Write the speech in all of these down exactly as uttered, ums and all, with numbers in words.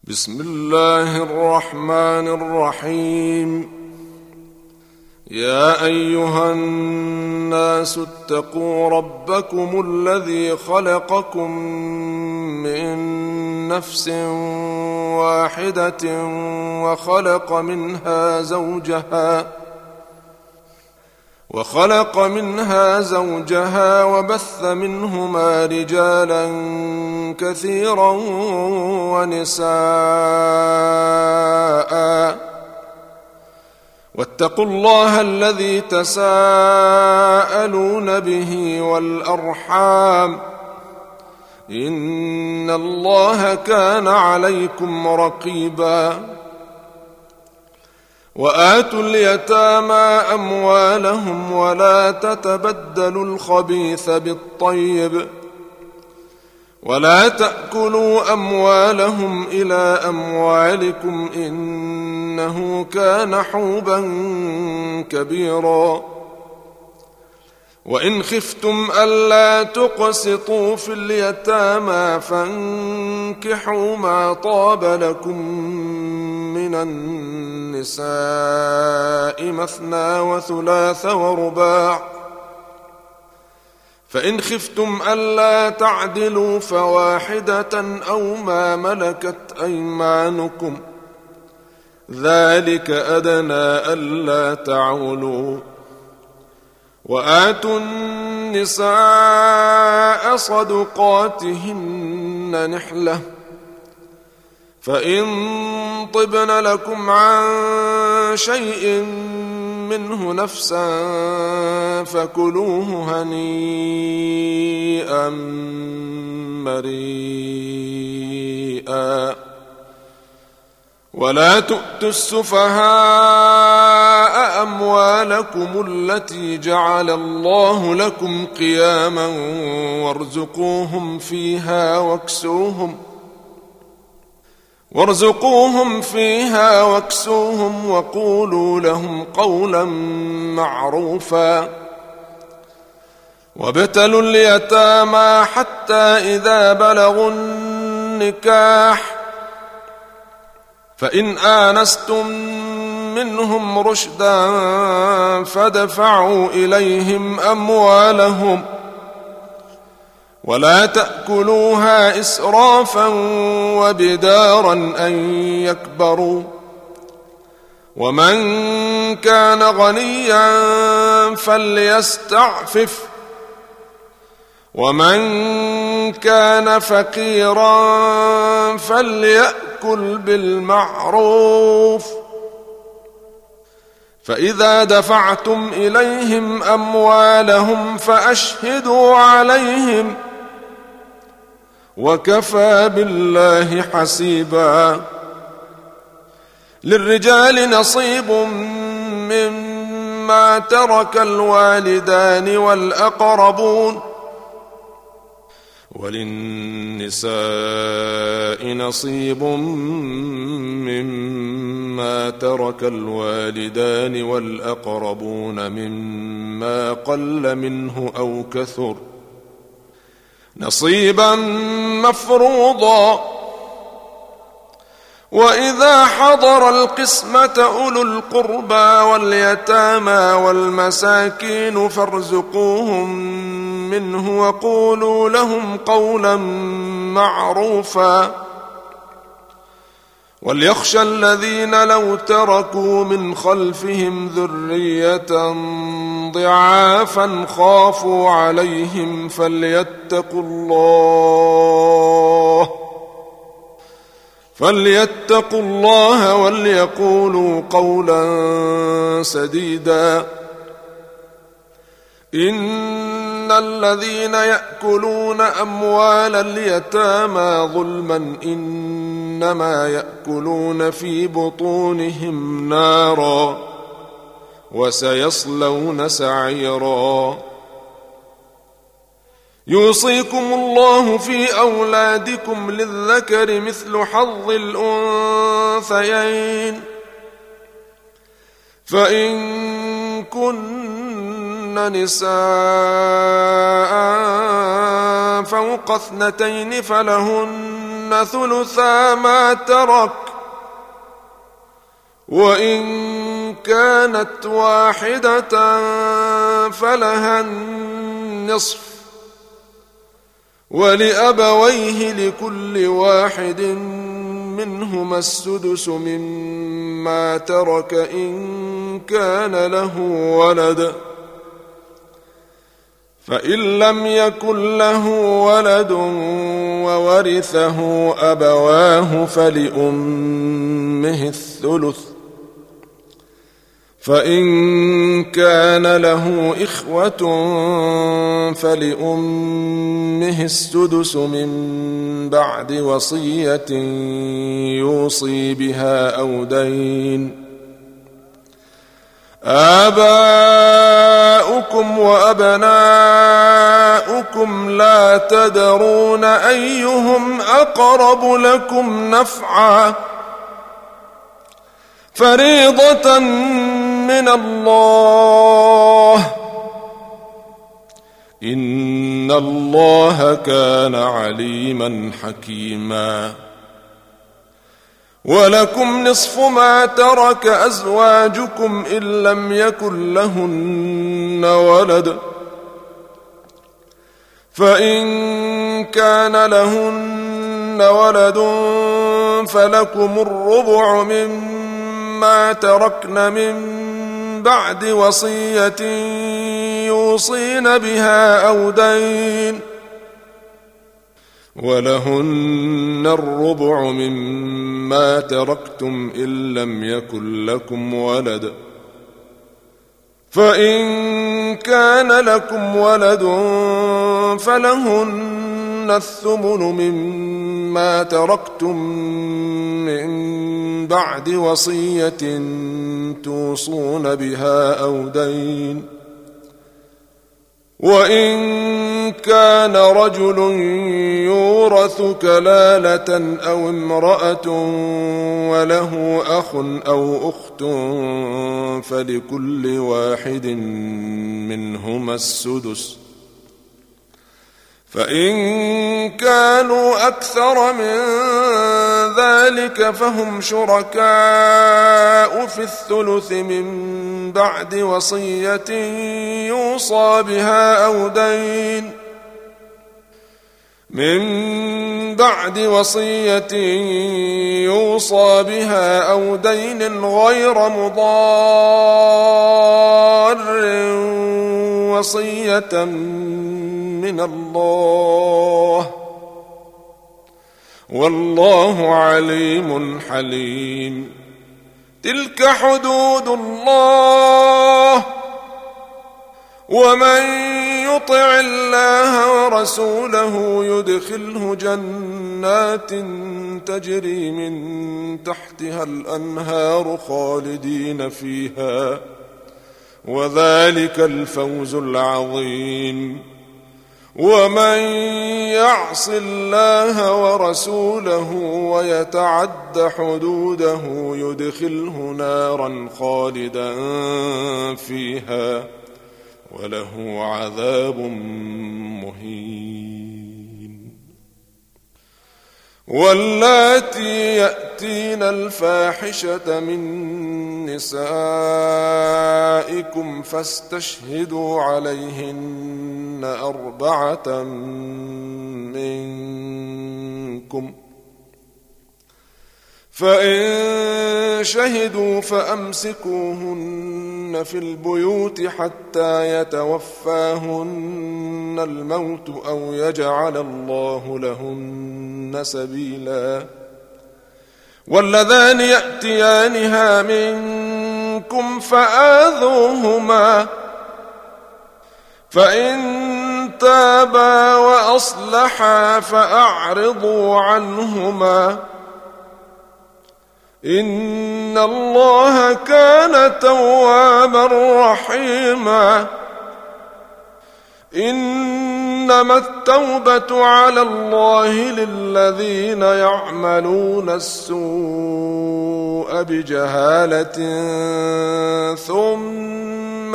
بسم الله الرحمن الرحيم. يا أيها الناس اتقوا ربكم الذي خلقكم من نفس واحدة وخلق منها زوجها وخلق منها زوجها وبث منهما رجالا كثيرا ونساء، واتقوا الله الذي تساءلون به والأرحام، إن الله كان عليكم رقيبا. وآتوا اليتامى أموالهم ولا تتبدلوا الخبيث بالطيب، ولا تأكلوا أموالهم إلى أموالكم إنه كان حوبا كبيرا. وإن خفتم ألا تقسطوا في اليتامى فانكحوا ما طاب لكم من النساء مثنى وثلاث ورباع، فإن خفتم ألا تعدلوا فواحدة أو ما ملكت أيمانكم، ذلك أدنى ألا تعولوا. وآتوا النساء صدقاتهن نحلة، فإن طبن لكم عن شيء منه نفسا فكلوه هنيئا مريئا. ولا تؤتوا السفهاء أموالكم التي جعل الله لكم قياما وارزقوهم فيها واكسوهم وارزقوهم فيها واكسوهم وقولوا لهم قولا معروفا. وابتلوا اليتامى حتى إذا بلغوا النكاح، فإن آنستم منهم رشدا فادفعوا إليهم أموالهم، ولا تأكلوها إسرافا وبدارا أن يكبروا. ومن كان غنيا فليستعفف، ومن كان فقيرا فليأكل بالمعروف. فإذا دفعتم إليهم أموالهم فأشهدوا عليهم، وكفى بالله حسيبا. للرجال نصيب مما ترك الوالدان والأقربون، وللنساء نصيب مما ترك الوالدان والأقربون مما قل منه أو كثر، نصيبا مفروضا. وإذا حضر القسمة أولو القربى واليتامى والمساكين فارزقوهم منه وقولوا لهم قولا معروفا. وليخشى الذين لو تركوا من خلفهم ذرية ضعافا خافوا عليهم فليتقوا الله فليتقوا الله وليقولوا قولا سديدا. إن الذين يأكلون أموال اليتامى ظلما إنما يأكلون في بطونهم نارا وسيصلون سعيرا. يوصيكم الله في أولادكم للذكر مثل حظ الأنثيين، فإن كن نساء فوق اثنتين فلهن ثلثا ما ترك وإن كانت واحدة فلها النصف ولأبويه لكل واحد منهما السدس مما ترك إن كان له ولد فإن لم يكن له ولد وورثه أبواه فلأمه الثلث فإن كان له إخوة فلأمه السدس من بعد وصية يوصي بها أو دين آباؤكم وأبناؤكم لا تدرون أيهم أقرب لكم نفعا فريضة من الله إن الله كان عليما حكيما ولكم نصف ما ترك أزواجكم إن لم يكن لهن ولد فإن كان لهن ولد فلكم الربع مما تركن من بعد وصية يوصين بها أو دين ولهن الربع مما تركتم إن لم يكن لكم ولد فإن كان لكم ولد فلهن الثمن مما تركتم من بعد وصية توصون بها أو دين وإن كان رجل يورث كلالة أو امرأة وله أخ أو أخت فلكل واحد منهما السدس فإن كانوا أكثر من ذلك فهم شركاء في الثلث من بعد وصية يوصى بها أو دين من بعد وصية يوصى بها أو دين غير مضار وصية من الله والله عليم حليم تلك حدود الله ومن يطع الله ورسوله يدخله جنات تجري من تحتها الأنهار خالدين فيها وذلك الفوز العظيم ومن يعص الله ورسوله ويتعد حدوده يدخله نارا خالدا فيها وله عذاب مهين واللاتي يأتين الفاحشة من نسائكم فاستشهدوا عليهن أربعة منكم فإن شهدوا فأمسكوهن في البيوت حتى يتوفاهن الموت أو يجعل الله لهن سبيلا واللذان يأتيانها منكم فآذوهما فإن تابا وأصلحا فأعرضوا عنهما إن الله كان توابا رحيما إنما التوبة على الله للذين يعملون السوء بجهالة ثم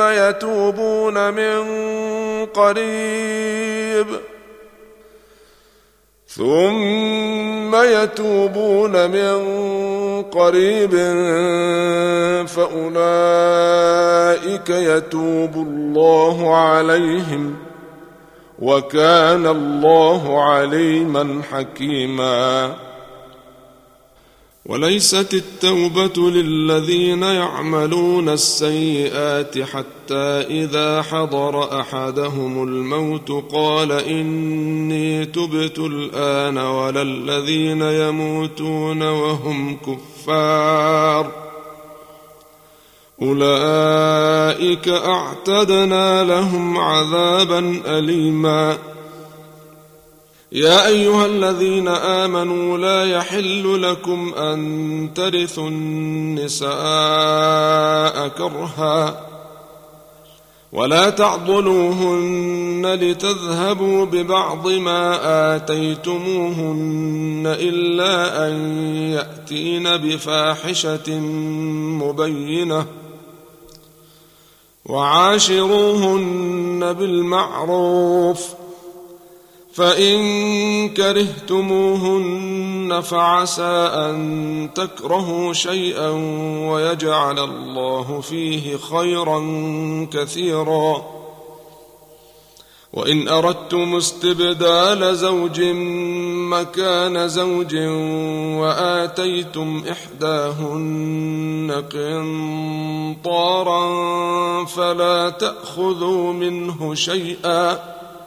يتوبون من قريب ثم يتوبون من قريب فأولئك يتوب الله عليهم وكان الله عليما حكيما. وليست التوبة للذين يعملون السيئات حتى إذا حضر أحدهم الموت قال إني تبت الآن ولا الذين يموتون وهم كفار أولئك أعتدنا لهم عذابا أليما. يا أيها الذين آمنوا لا يحل لكم أن ترثوا النساء كرها ولا تعضلوهن لتذهبوا ببعض ما آتيتموهن إلا أن يأتين بفاحشة مبينة وعاشروهن بالمعروف فإن كرهتموهن فعسى أن تكرهوا شيئا ويجعل الله فيه خيرا كثيرا. وإن أردتم استبدال زوج مكان زوج وآتيتم إحداهن قنطارا فلا تأخذوا منه شيئا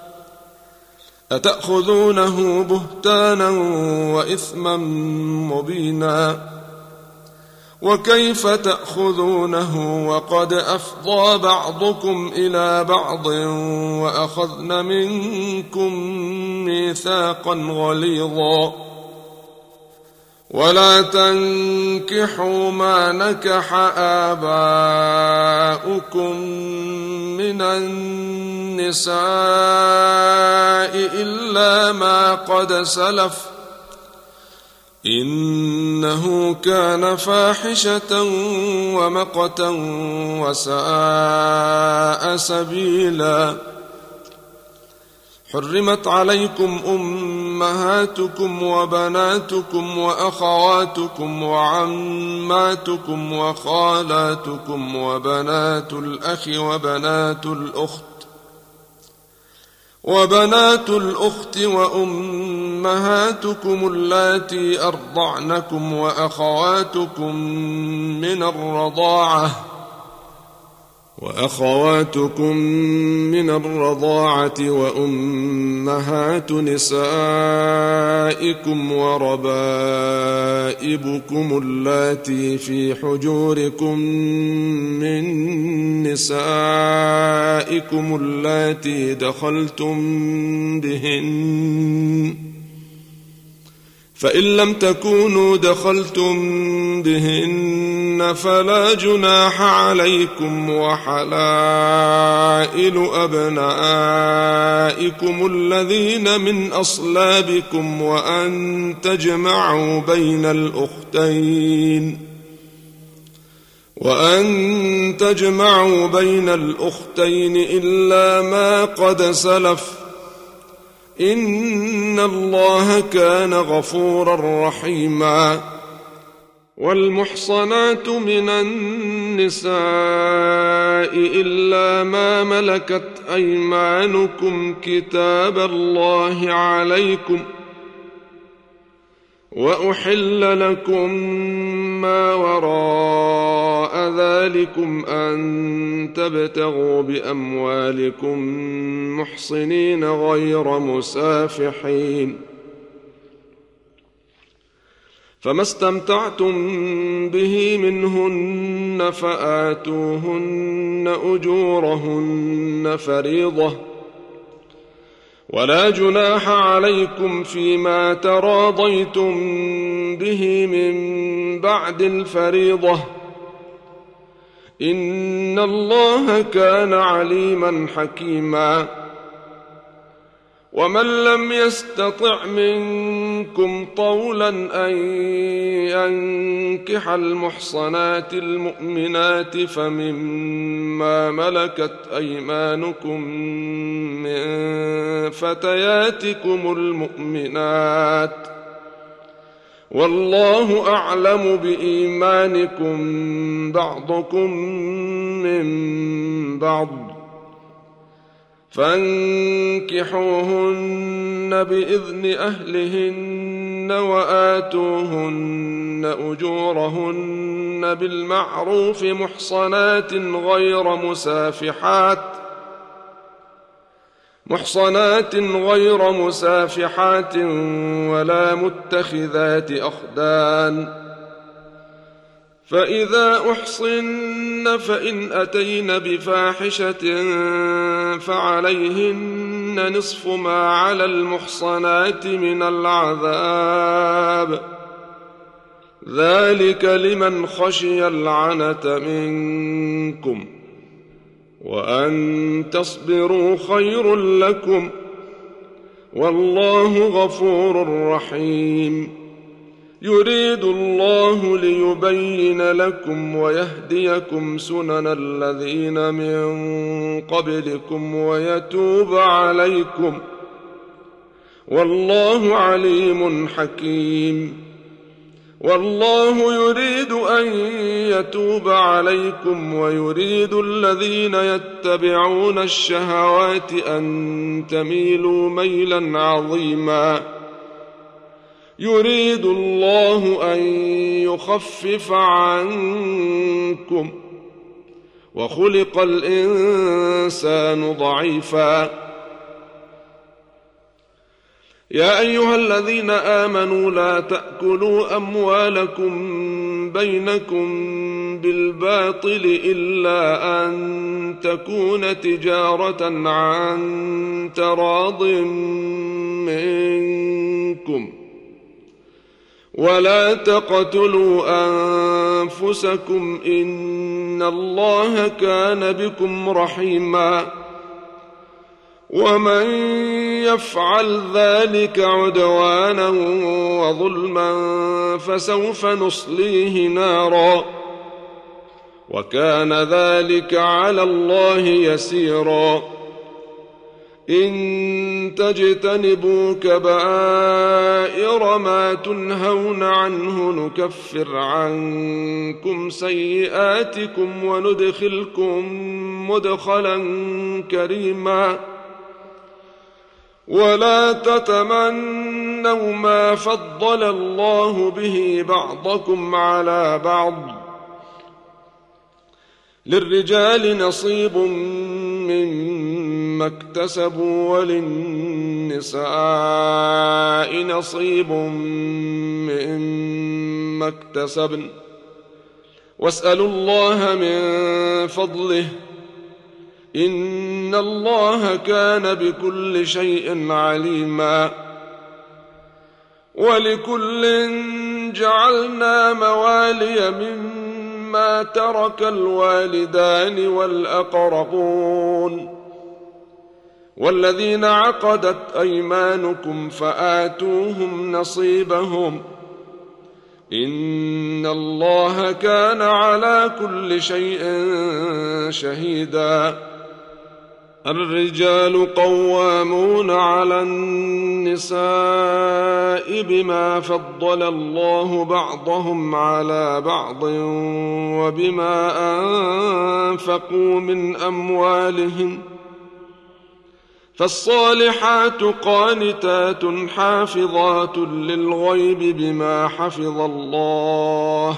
أتأخذونه بهتانا وإثما مبينا. وكيف تأخذونه وقد أفضى بعضكم إلى بعض وأخذن منكم ميثاقا غليظا. ولا تنكحوا ما نكح آباؤكم من النساء إلا ما قد سلف إنه كان فاحشة ومقتا وساء سبيلا. حرمت عليكم أمهاتكم وبناتكم وأخواتكم وعماتكم وخالاتكم وبنات الأخ وبنات الأخت وبنات الأخت وأمهاتكم اللاتي أرضعنكم وأخواتكم من الرضاعة وأخواتكم من الرضاعة وأمهات نسائكم وربائبكم اللاتي في حجوركم من نسائكم اللاتي دخلتم بهن فإن لم تكونوا دخلتم بهن فلا جناح عليكم وحلائل أبنائكم الذين من أصلابكم وأن تجمعوا بين الأختين وأن تجمعوا بين الأختين إلا ما قد سلف إن الله كان غفورا رحيما. والمحصنات من النساء إلا ما ملكت أيمانكم كتاب الله عليكم وأحل لكم ما وراء ذلكم أن تبتغوا بأموالكم محصنين غير مسافحين فما استمتعتم به منهن فآتوهن أجورهن فريضة ولا جناح عليكم فيما تراضيتم به من بعد الفريضة إن الله كان عليما حكيما. ومن لم يستطع منكم طولا أن ينكح المحصنات المؤمنات فمما مما ملكت أيمانكم من فتياتكم المؤمنات، والله أعلم بإيمانكم بعضكم من بعض، فانكحوهن بإذن أهلهن وآتوهن أجورهن بالمعروف محصنات غير مسافحات محصنات غير مسافحات ولا متخذات أخدان، فإذا أحصن فإن أتين بفاحشة فعليهن نصف ما على المحصنات من العذاب، ذلك لمن خشي العنة منكم، وأن تصبروا خير لكم، والله غفور رحيم. يريد الله ليبين لكم ويهديكم سنن الذين من قبلكم ويتوب عليكم، والله عليم حكيم. والله يريد أن يتوب عليكم ويريد الذين يتبعون الشهوات أن تميلوا ميلا عظيما. يريد الله أن يخفف عنكم، وخلق الإنسان ضعيفا. يا أيها الذين آمنوا لا تأكلوا أموالكم بينكم بالباطل إلا أن تكون تجارة عن تراض منكم، ولا تقتلوا أنفسكم إن الله كان بكم رحيما، ومن يفعل ذلك عدوانا وظلما فسوف نصليه نارا، وكان ذلك على الله يسيرا. إن تجتنبوا كبائر ما تنهون عنه نكفر عنكم سيئاتكم وندخلكم مدخلا كريما. ولا تتمنوا ما فضل الله به بعضكم على بعض، للرجال نصيب مما اكتسبوا وللنساء نصيب مما اكتسبن، واسألوا الله من فضله إن الله كان بكل شيء عليما. ولكل جعلنا موالي مما ترك الوالدان والأقربون والذين عقدت أيمانكم فآتوهم نصيبهم، إن الله كان على كل شيء شهيدا. الرجال قوامون على النساء بما فضل الله بعضهم على بعض وبما أنفقوا من أموالهم، فالصالحات قانتات حافظات للغيب بما حفظ الله،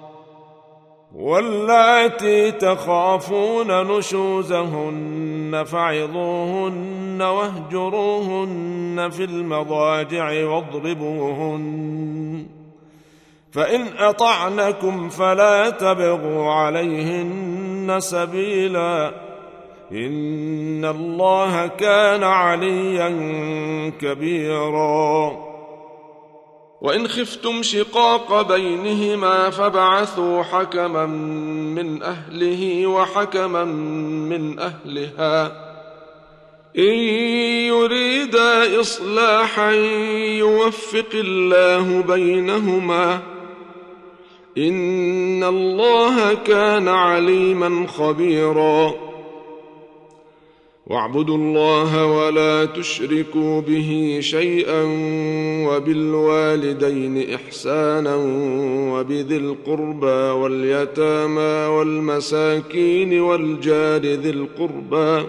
واللاتي تخافون نشوزهن فعظوهن واهجروهن في المضاجع واضربوهن، فإن أطعنكم فلا تبغوا عليهن سبيلا، إن الله كان عليا كبيرا. وإن خفتم شقاق بينهما فابعثوا حكما من أهله وحكما من أهلها إن يريدا إصلاحا يوفق الله بينهما إن الله كان عليما خبيرا واعبدوا الله ولا تشركوا به شيئا وبالوالدين إحسانا وبذي القربى واليتامى والمساكين والجار ذي القربى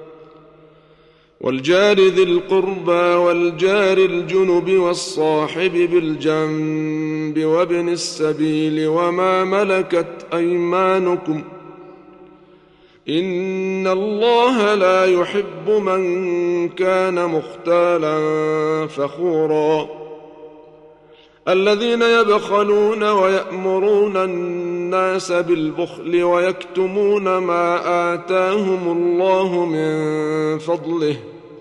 والجار ذي القربى والجار الجنب والصاحب بالجنب وابن السبيل وما ملكت أيمانكم إن الله لا يحب من كان مختالا فخورا الذين يبخلون ويأمرون الناس بالبخل ويكتمون ما آتاهم الله من فضله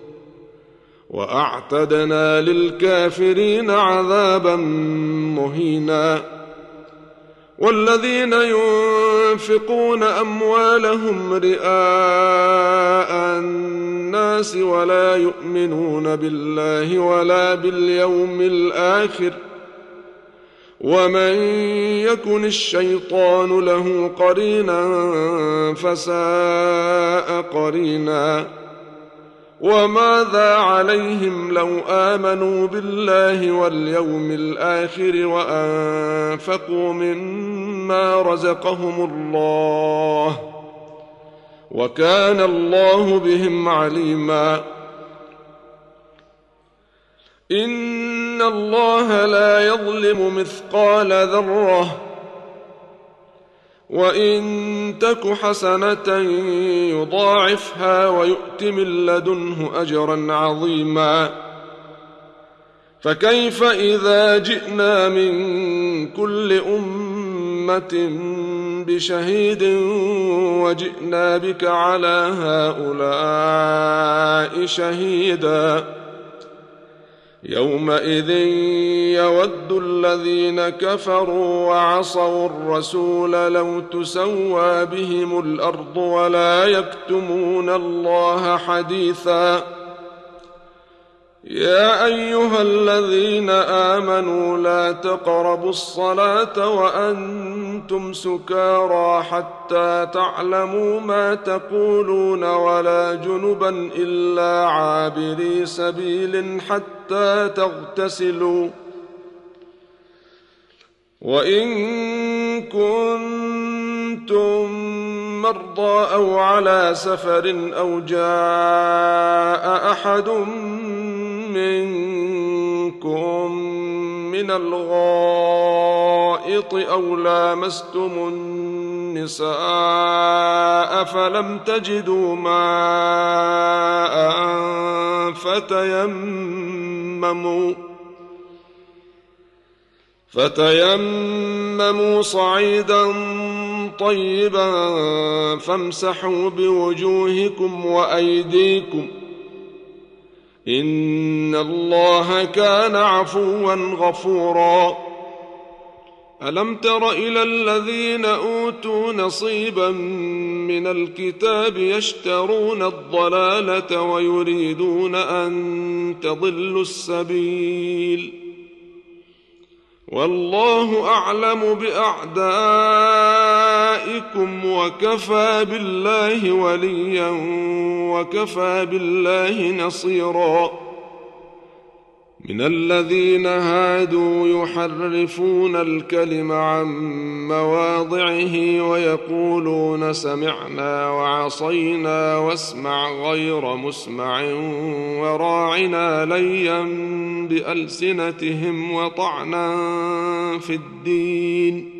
وأعتدنا للكافرين عذابا مهينا والذين ينفقون أموالهم رئاء الناس ولا يؤمنون بالله ولا باليوم الآخر ومن يكن الشيطان له قرينا فساء قرينا وماذا عليهم لو آمنوا بالله واليوم الآخر وأنفقوا مما رزقهم الله وكان الله بهم عليما إن الله لا يظلم مثقال ذرة وإن تك حسنة يضاعفها ويؤت من لدنه أجرا عظيما فكيف إذا جئنا من كل أمة بشهيد وجئنا بك على هؤلاء شهيدا يومئذ يود الذين كفروا وعصوا الرسول لو تسوى بهم الأرض ولا يكتمون الله حديثا يا أيها الذين آمنوا لا تقربوا الصلاة وأنتم سكارى حتى تعلموا ما تقولون ولا جنبا إلا عابري سبيل حتى تغتسلوا وإن كنتم مرضى أو على سفر أو جاء أحد منكم من الغائط أو لامستم النساء فلم تجدوا ماء فتيمموا فتيمموا صعيدا طيبا فامسحوا بوجوهكم وأيديكم إن الله كان عفوا غفورا ألم تر إلى الذين أوتوا نصيبا من الكتاب يشترون الضلالة ويريدون أن تضلوا السبيل والله أعلم بأعدائكم وكفى بالله وليا وكفى بالله نصيرا من الذين هادوا يحرفون الكلم عن مواضعه ويقولون سمعنا وعصينا واسمع غير مسمع وراعنا ليا بألسنتهم وطعنا في الدين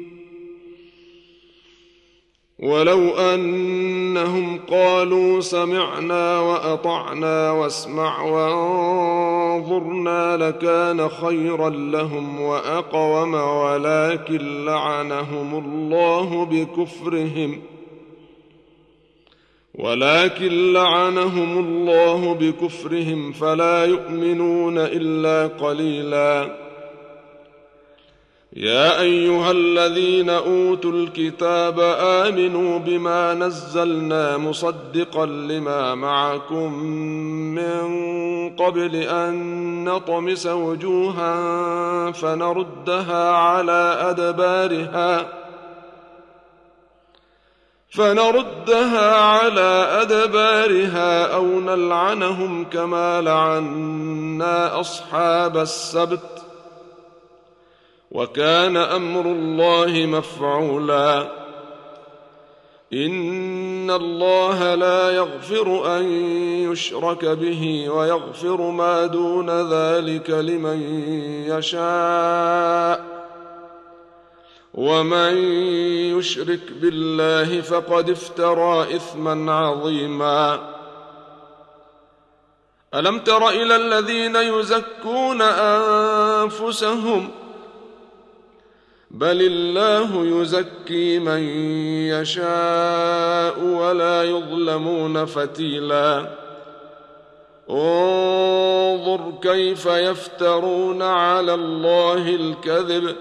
ولو أنهم قالوا سمعنا وأطعنا واسمع وانظرنا لكان خيرا لهم وأقوم ولكن لعنهم الله بكفرهم ولكن لعنهم الله بكفرهم فلا يؤمنون إلا قليلا يا أيها الذين أوتوا الكتاب آمنوا بما نزلنا مصدقا لما معكم من قبل أن نطمس وجوها فنردها على أدبارها فنردها على أدبارها أو نلعنهم كما لعنا أصحاب السبت وكان أمر الله مفعولا إن الله لا يغفر أن يشرك به ويغفر ما دون ذلك لمن يشاء ومن يشرك بالله فقد افترى إثما عظيما ألم تر إلى الذين يزكون أنفسهم بل الله يزكي من يشاء ولا يظلمون فتيلا انظر كيف يفترون على الله الكذب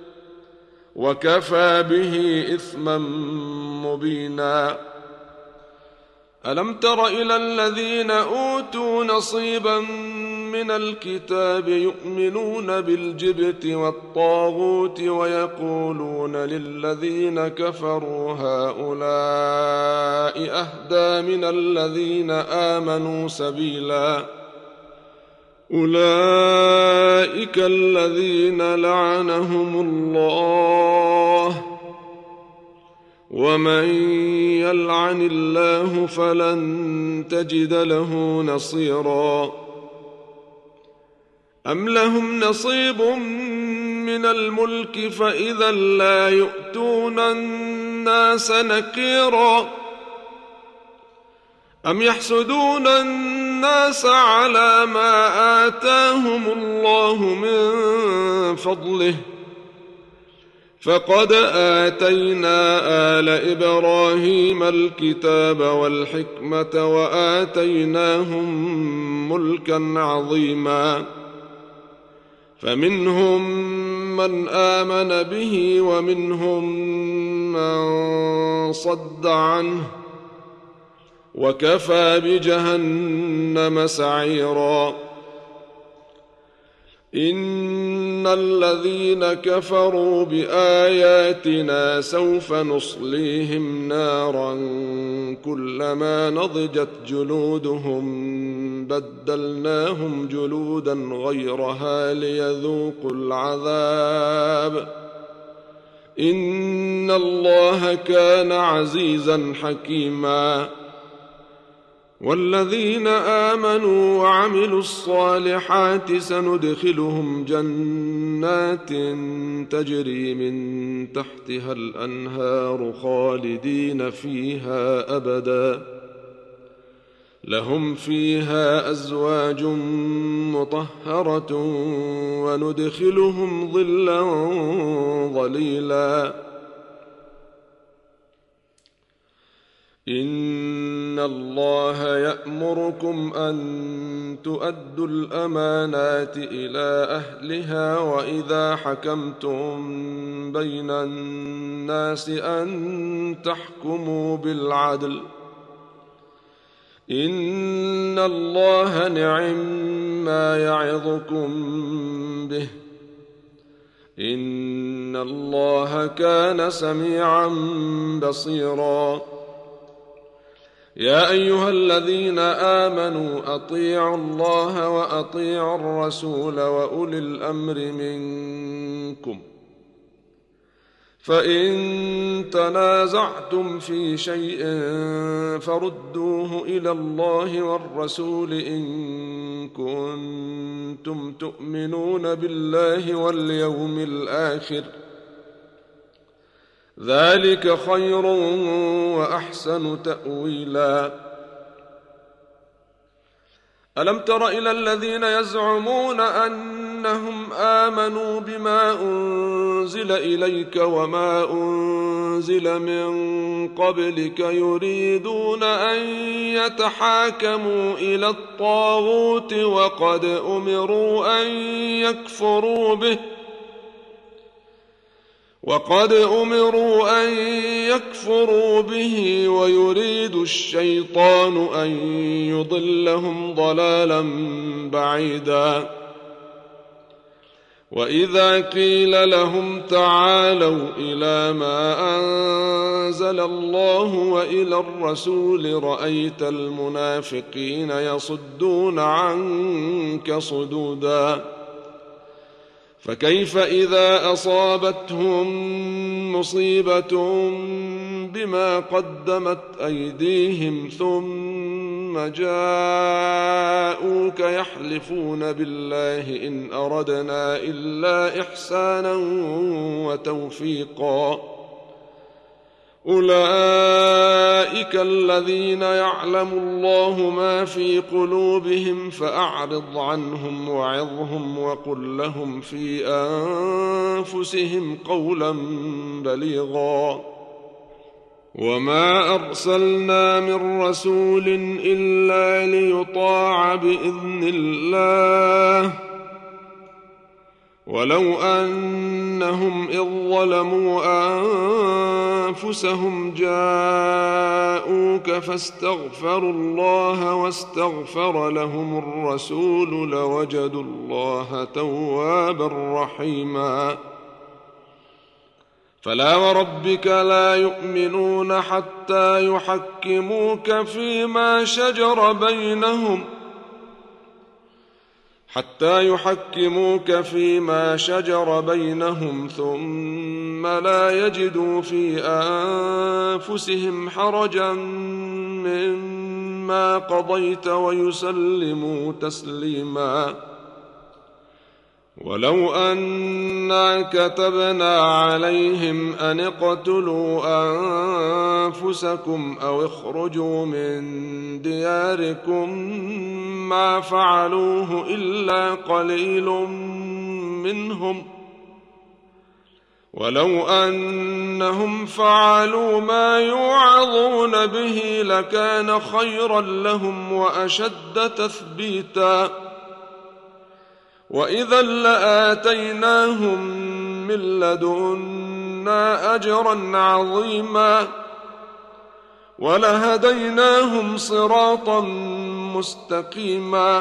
وكفى به إثما مبينا ألم تر إلى الذين أوتوا نصيبا من الكتاب يؤمنون بالجبت والطاغوت ويقولون للذين كفروا هؤلاء أهدى من الذين آمنوا سبيلا أولئك الذين لعنهم الله ومن يلعن الله فلن تجد له نصيرا أم لهم نصيب من الملك فإذا لا يؤتون الناس نكيرا أم يحسدون الناس على ما آتاهم الله من فضله فقد آتينا آل إبراهيم الكتاب والحكمة وآتيناهم ملكا عظيما فمنهم من آمن به ومنهم من صد عنه وكفى بجهنم سعيرا إن الذين كفروا بآياتنا سوف نصليهم نارا كلما نضجت جلودهم بدلناهم جلودا غيرها ليذوقوا العذاب إن الله كان عزيزا حكيما والذين آمنوا وعملوا الصالحات سندخلهم جنات تجري من تحتها الأنهار خالدين فيها أبدا لهم فيها أزواج مطهرة وندخلهم ظلا ظليلا إن الله يأمركم أن تؤدوا الأمانات إلى أهلها وإذا حكمتم بين الناس أن تحكموا بالعدل إن الله نعم ما يعظكم به إن الله كان سميعا بصيرا يا أيها الذين آمنوا أطيعوا الله وأطيعوا الرسول وأولي الأمر منكم فإن تنازعتم في شيء فردوه إلى الله والرسول إن كنتم تؤمنون بالله واليوم الآخر ذلك خير وأحسن تأويلا ألم تر إلى الذين يزعمون أنهم آمنوا بما أنزل إليك وما أنزل من قبلك يريدون أن يتحاكموا إلى الطاغوت وقد أمروا أن يكفروا به وقد أمروا أن يكفروا به ويريد الشيطان أن يضلهم ضلالا بعيدا. وإذا قيل لهم تعالوا إلى ما أنزل الله وإلى الرسول رأيت المنافقين يصدون عنك صدودا. فكيف إذا أصابتهم مصيبة بما قدمت أيديهم ثم جاءوك يحلفون بالله إن أردنا إلا إحسانا وتوفيقا. أولئك الذين يعلم الله ما في قلوبهم فأعرض عنهم وعظهم وقل لهم في أنفسهم قولا بليغا. وما أرسلنا من رسول إلا ليطاع بإذن الله ولو أنهم إذ ظلموا أنفسهم جاءوك فاستغفروا الله واستغفر لهم الرسول لوجدوا الله توابا رحيما. فلا وربك لا يؤمنون حتى يحكموك فيما شجر بينهم حتى يحكموك فيما شجر بينهم ثم لا يجدوا في أنفسهم حرجا مما قضيت ويسلموا تسليما. ولو أنا كتبنا عليهم أن اقتلوا أنفسكم أو اخرجوا من دياركم ما فعلوه إلا قليل منهم ولو أنهم فعلوا ما يوعظون به لكان خيرا لهم وأشد تثبيتا. وإذا لآتيناهم من لدنا أجرا عظيما ولهديناهم صراطا مستقيما.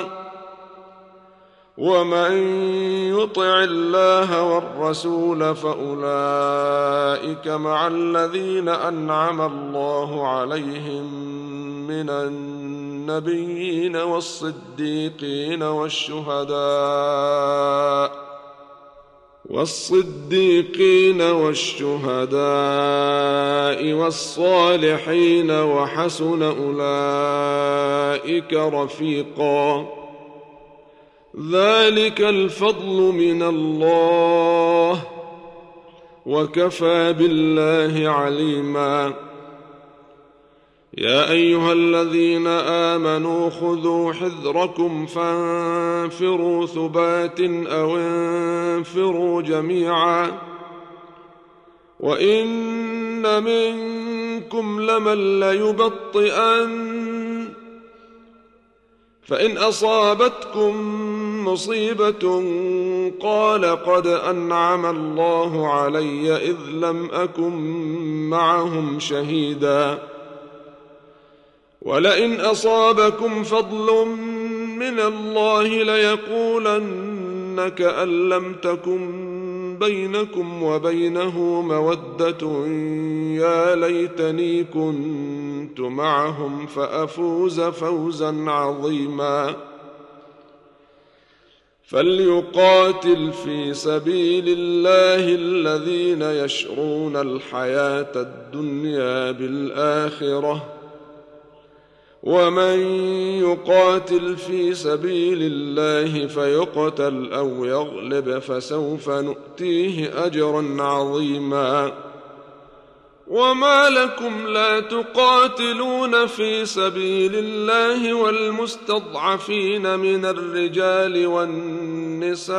ومن يطع الله والرسول فأولئك مع الذين أنعم الله عليهم من النبيين والصديقين والشهداء والصديقين والشهداء والصالحين وحسن أولئك رفيقا. ذلك الفضل من الله وكفى بالله عليما. يا أيها الذين آمنوا خذوا حذركم فانفروا ثبات أو انفروا جميعا وإن منكم لمن ليبطئن فإن أصابتكم مصيبة قال قد أنعم الله علي إذ لم أكن معهم شهيدا ولئن أصابكم فضل من الله ليقولن كأن لم تكن بينكم وبينه مودة يا ليتني كنت معهم فأفوز فوزا عظيما. فليقاتل في سبيل الله الذين يشرون الحياة الدنيا بالآخرة ومن يقاتل في سبيل الله فيقتل أو يغلب فسوف نؤتيه أجرا عظيما. وما لكم لا تقاتلون في سبيل الله والمستضعفين من الرجال والنساء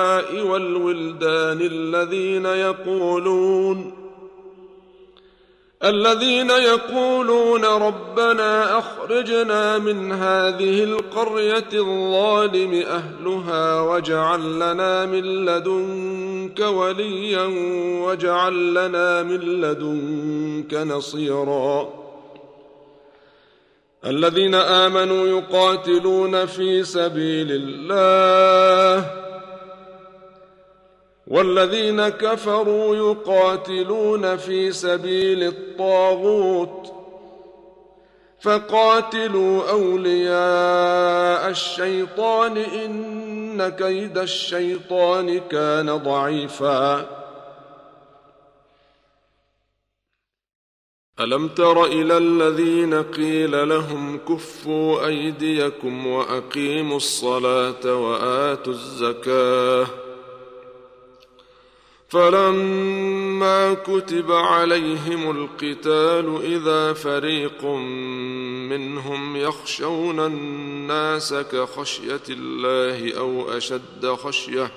والولدان الذين يقولون الذين يقولون ربنا أخرجنا من هذه القرية الظالم أهلها واجعل لنا من لدنك وليا واجعل لنا من لدنك نصيرا الذين آمنوا يقاتلون في سبيل الله والذين كفروا يقاتلون في سبيل الطاغوت فقاتلوا أولياء الشيطان إن كيد الشيطان كان ضعيفا ألم تر إلى الذين قيل لهم كفوا أيديكم وأقيموا الصلاة وآتوا الزكاة فلما كتب عليهم القتال إذا فريق منهم يخشون الناس كخشية الله أو أشد خشية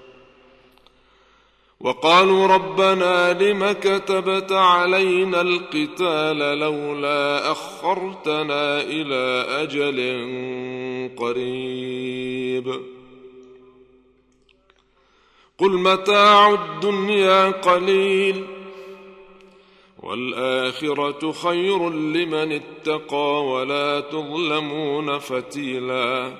وقالوا ربنا لم كتبت علينا القتال لولا أخرتنا إلى أجل قريب قل متاع الدنيا قليل والآخرة خير لمن اتقى ولا تظلمون فتيلا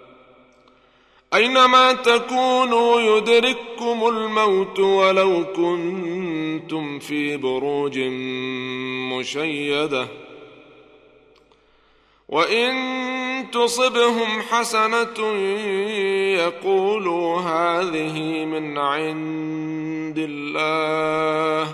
أينما تكونوا يدرككم الموت ولو كنتم في بروج مشيدة وإن تصبهم حسنة يقولوا هذه من عند الله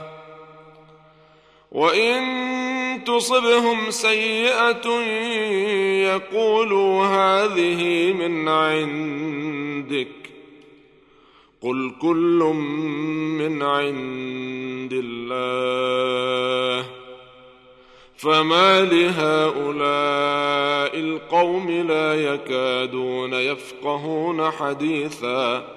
وإن تصبهم سيئة يقولوا هذه من عندك قل كل من عند الله فما لهؤلاء القوم لا يكادون يفقهون حديثا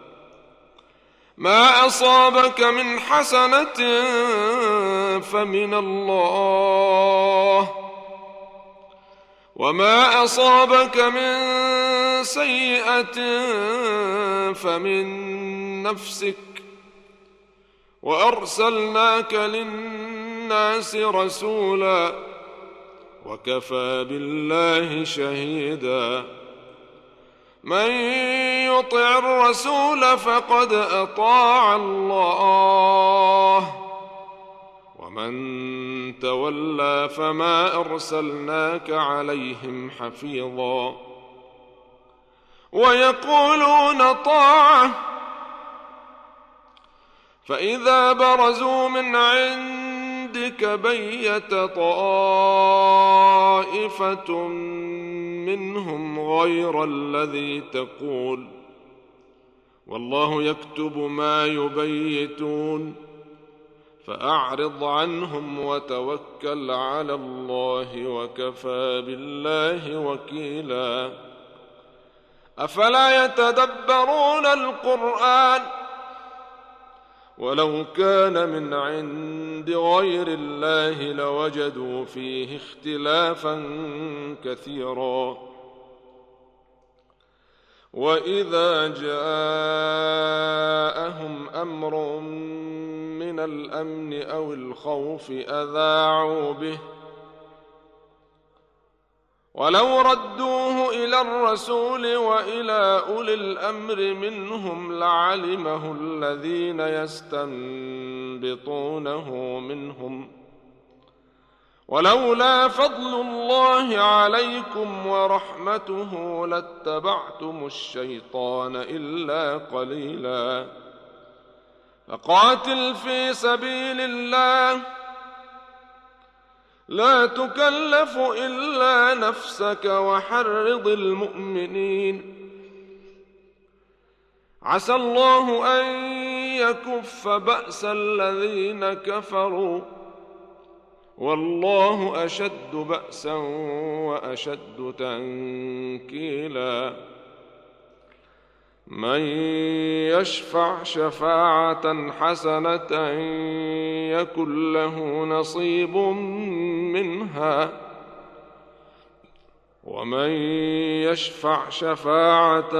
ما أصابك من حسنة فمن الله وما أصابك من سيئة فمن نفسك وأرسلناك للناس رسولا وكفى بالله شهيدا من يطع الرسول فقد أطاع الله ومن تولى فما أرسلناك عليهم حفيظا ويقولون طاعة فإذا برزوا من عندك بيت طائفة منهم غير الذي تقول والله يكتب ما يبيتون فأعرض عنهم وتوكل على الله وكفى بالله وكيلا أفلا يتدبرون القرآن ولو كان من عند غير الله لوجدوا فيه اختلافا كثيرا وإذا جاءهم أمر من الأمن أو الخوف أذاعوا به ولو ردوه إلى الرسول وإلى أولي الأمر منهم لعلمه الذين يستنبطونه منهم ولولا فضل الله عليكم ورحمته لاتبعتم الشيطان إلا قليلا فقاتل في سبيل الله لا تكلف إلا نفسك وحرض المؤمنين عسى الله أن يكف بأس الذين كفروا والله أشد بأسا وأشد تنكيلا من يشفع شفاعة حسنة يكن له نصيب منها ومن يشفع شفاعة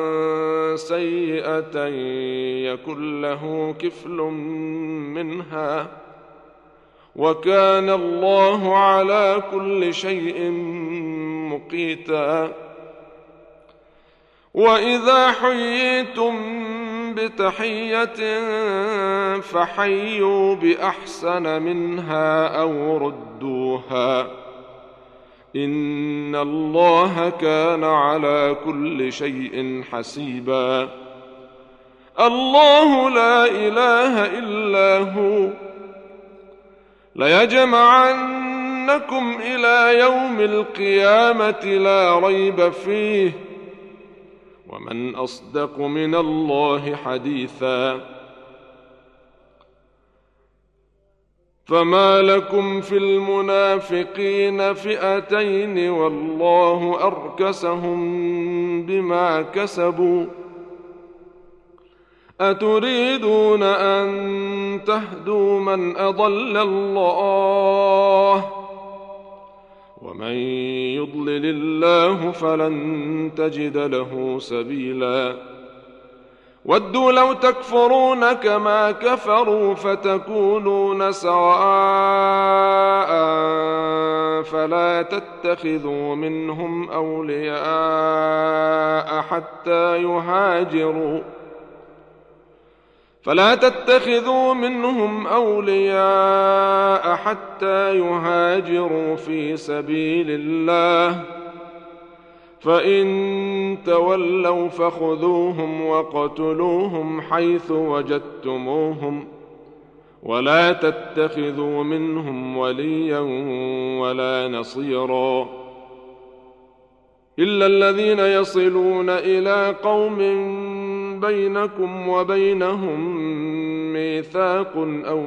سيئة يكن له كفل منها وكان الله على كل شيء مقيتا. وإذا حييتم بتحية فحيوا بأحسن منها أو ردوها إن الله كان على كل شيء حسيبا. الله لا إله إلا هو ليجمعنكم إلى يوم القيامة لا ريب فيه ومن أصدق من الله حديثا. فما لكم في المنافقين فئتين والله أركسهم بما كسبوا أتريدون أن تهدوا من أضل الله ومن يضلل الله فلن تجد له سبيلا. ودوا لو تكفرون كما كفروا فتكونون سواء فلا تتخذوا منهم أولياء حتى يهاجروا فلا تتخذوا منهم أولياء حتى يهاجروا في سبيل الله فإن تولوا فخذوهم وقتلوهم حيث وجدتموهم ولا تتخذوا منهم وليا ولا نصيرا إلا الذين يصلون إلى قوم بينكم وبينهم ميثاق أو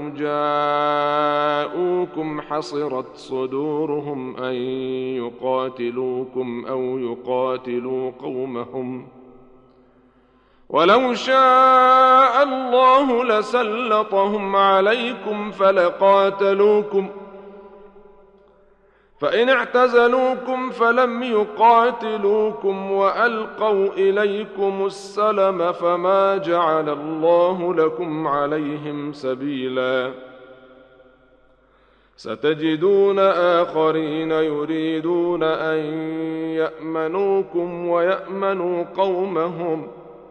جاءوكم حصرت صدورهم أن يقاتلوكم أو يقاتلوا قومهم ولو شاء الله لسلطهم عليكم فلقاتلوكم فإن اعتزلوكم فلم يقاتلوكم وألقوا إليكم السلم فما جعل الله لكم عليهم سبيلا. ستجدون آخرين يريدون أن يأمنوكم ويأمنوا قومهم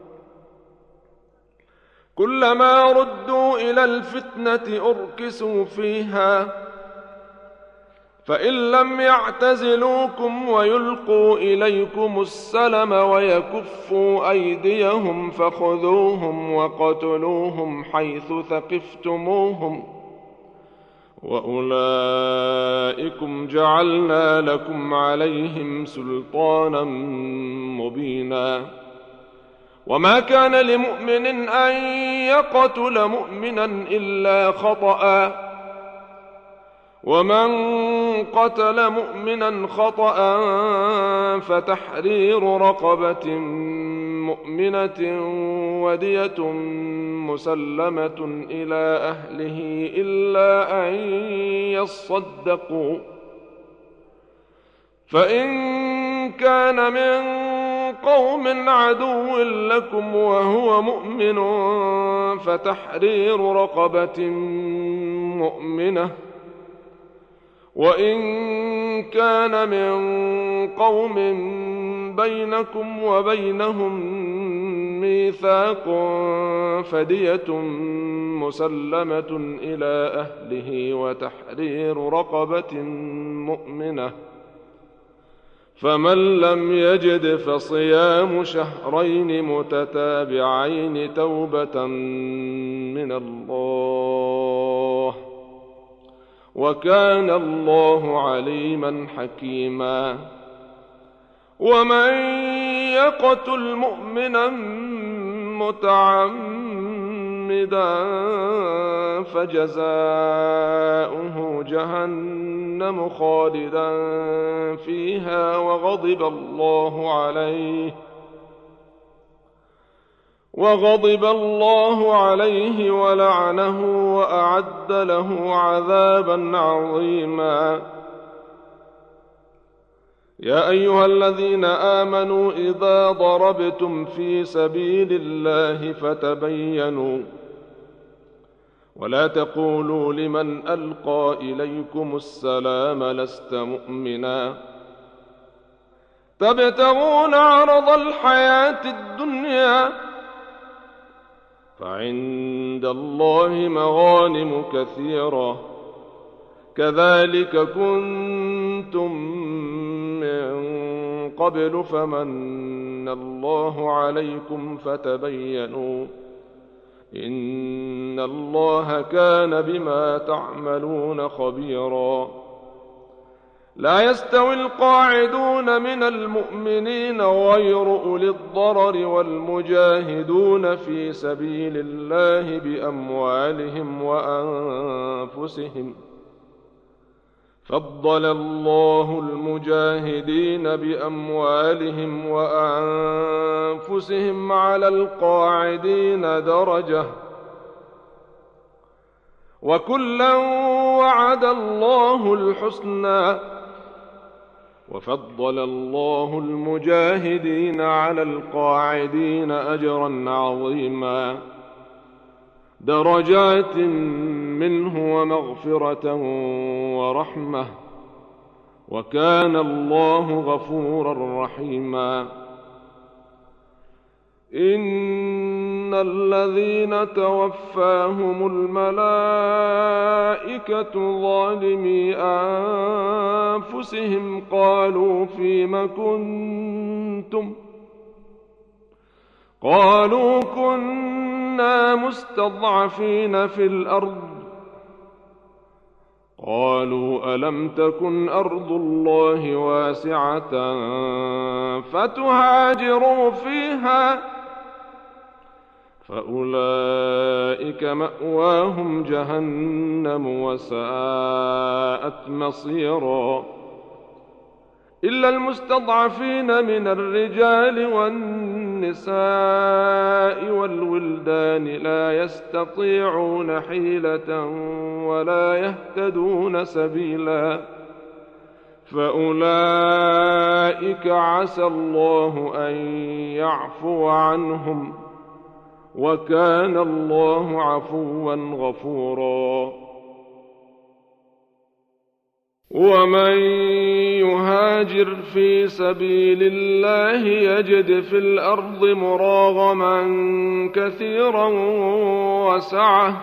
كلما ردوا إلى الفتنة أركسوا فيها فإن لم يعتزلوكم ويلقوا إليكم السلم ويكفوا أيديهم فخذوهم وقتلوهم حيث ثقفتموهم وأولئكم جعلنا لكم عليهم سلطانا مبينا. وما كان لمؤمن أن يقتل مؤمنا إلا خطأ ومن قتل مؤمنا خطأ فتحرير رقبة مؤمنة ودية مسلمة إلى أهله إلا أن يصدقوا فإن كان من قوم عدو لكم وهو مؤمن فتحرير رقبة مؤمنة وإن كان من قوم بينكم وبينهم ميثاق فدية مسلمة إلى أهله وتحرير رقبة مؤمنة فمن لم يجد فصيام شهرين متتابعين توبة من الله وكان الله عليما حكيما. ومن يقتل مؤمنا متعمدا فجزاؤه جهنم خالدا فيها وغضب الله عليه وغضب الله عليه ولعنه وأعد له عذابا عظيما. يا أيها الذين آمنوا إذا ضربتم في سبيل الله فتبينوا ولا تقولوا لمن ألقى إليكم السلام لست مؤمنا تبتغون عرض الحياة الدنيا فعند الله مغانم كثيرة كذلك كنتم من قبل فمن الله عليكم فتبينوا إن الله كان بما تعملون خبيرا. لا يستوي القاعدون من المؤمنين غير أولي الضرر والمجاهدون في سبيل الله بأموالهم وأنفسهم فضل الله المجاهدين بأموالهم وأنفسهم على القاعدين درجة وكلا وعد الله الحسنى وفضل الله المجاهدين على القاعدين أجرا عظيما درجات منه ومغفرة ورحمة وكان الله غفورا رحيما. إن الذين توفاهم الملائكة ظالمي أنفسهم قالوا فيم كنتم قالوا كنا مستضعفين في الأرض قالوا ألم تكن أرض الله واسعة فتهاجروا فيها فأولئك مأواهم جهنم وساءت مصيرا. إلا المستضعفين من الرجال والنساء والولدان لا يستطيعون حيلة ولا يهتدون سبيلا فأولئك عسى الله أن يعفو عنهم وكان الله عفوا غفورا. ومن يهاجر في سبيل الله يجد في الأرض مراغما كثيرا وسعة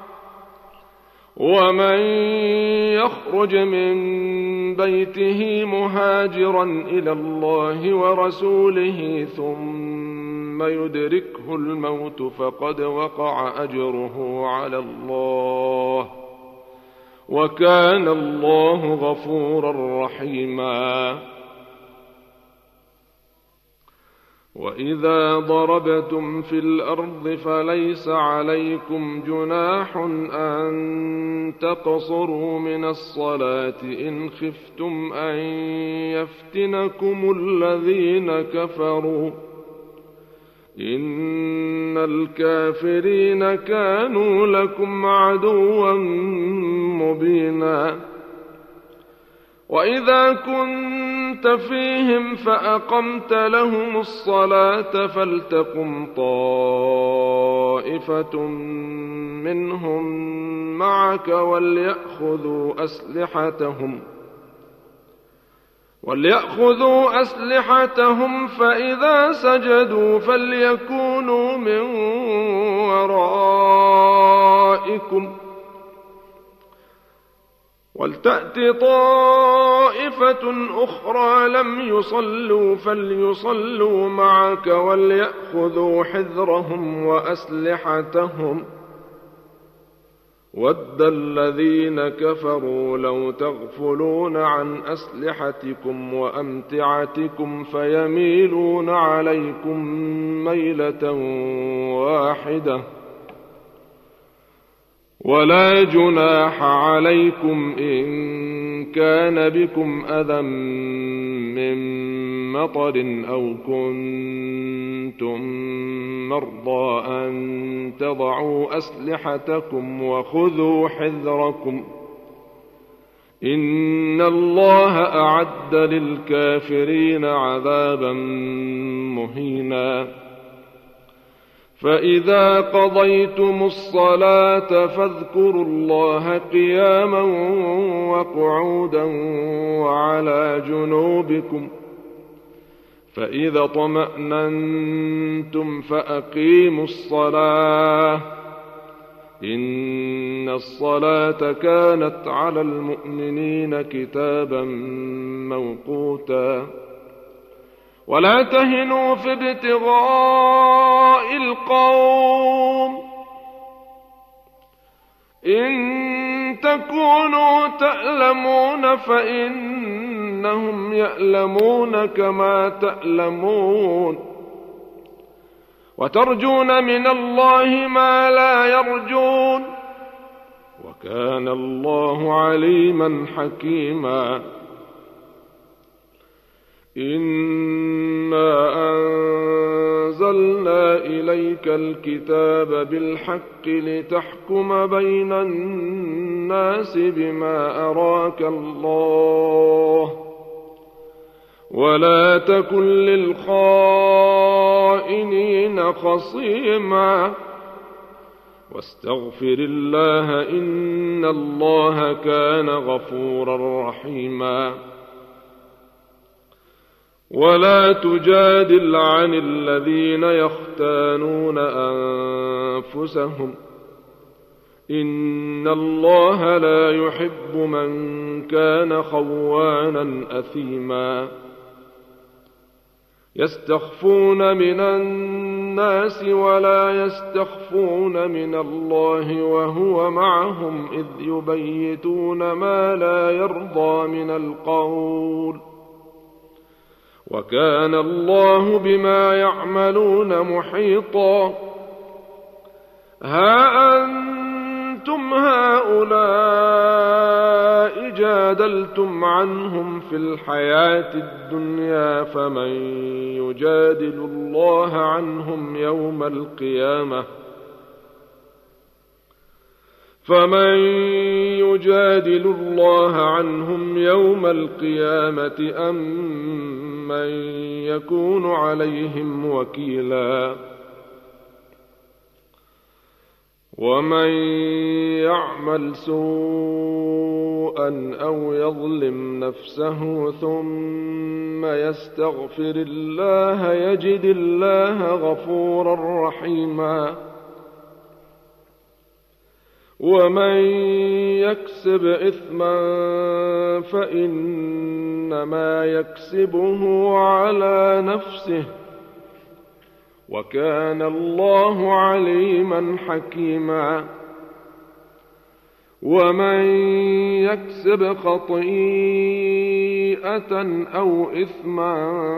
ومن يخرج من بيته مهاجرا إلى الله ورسوله ثم يدركه الموت فقد وقع أجره على الله وكان الله غفورا رحيما. وإذا ضربتم في الأرض فليس عليكم جناح أن تقصروا من الصلاة إن خفتم أن يفتنكم الذين كفروا إن الكافرين كانوا لكم عدوا مبينا. وإذا كنت فيهم فأقمت لهم الصلاة فلتقم طائفة منهم معك وليأخذوا أسلحتهم وليأخذوا أسلحتهم فإذا سجدوا فليكونوا من ورائكم ولتأت طائفة أخرى لم يصلوا فليصلوا معك وليأخذوا حذرهم وأسلحتهم ود الذين كفروا لو تغفلون عن أسلحتكم وأمتعتكم فيميلون عليكم ميلة واحدة ولا جناح عليكم إن كان بكم أذى من مطر أو كنتم مرضى أن تضعوا أسلحتكم وخذوا حذركم إن الله أعد للكافرين عذابا مهينا. فإذا قضيتم الصلاة فاذكروا الله قياما وقعودا وعلى جنوبكم فإذا طمأننتم فأقيموا الصلاة إن الصلاة كانت على المؤمنين كتابا موقوتا. ولا تهنوا في ابتغاء القوم إن تكونوا تألمون فإنهم يألمون كما تألمون وترجون من الله ما لا يرجون وكان الله عليما حكيما. إنا أنزلنا إليك الكتاب بالحق لتحكم بين الناس بما أراك الله ولا تكن للخائنين خصيما واستغفر الله إن الله كان غفورا رحيما. ولا تجادل عن الذين يختانون أنفسهم إن الله لا يحب من كان خوانا أثيما. يستخفون من الناس ولا يستخفون من الله وهو معهم إذ يبيتون ما لا يرضى من القول وكان الله بما يعملون محيطا. ها أنتم هؤلاء جادلتم عنهم في الحياة الدنيا فمن يجادل الله عنهم يوم القيامة فمن يجادل الله عنهم يوم القيامة أم من يكون عليهم وكيلا. ومن يعمل سوءا أو يظلم نفسه ثم يستغفر الله يجد الله غفورا رحيما. ومن يكسب إثما فإنما يكسبه على نفسه وكان الله عليما حكيما. ومن يكسب خطيئة أو إثما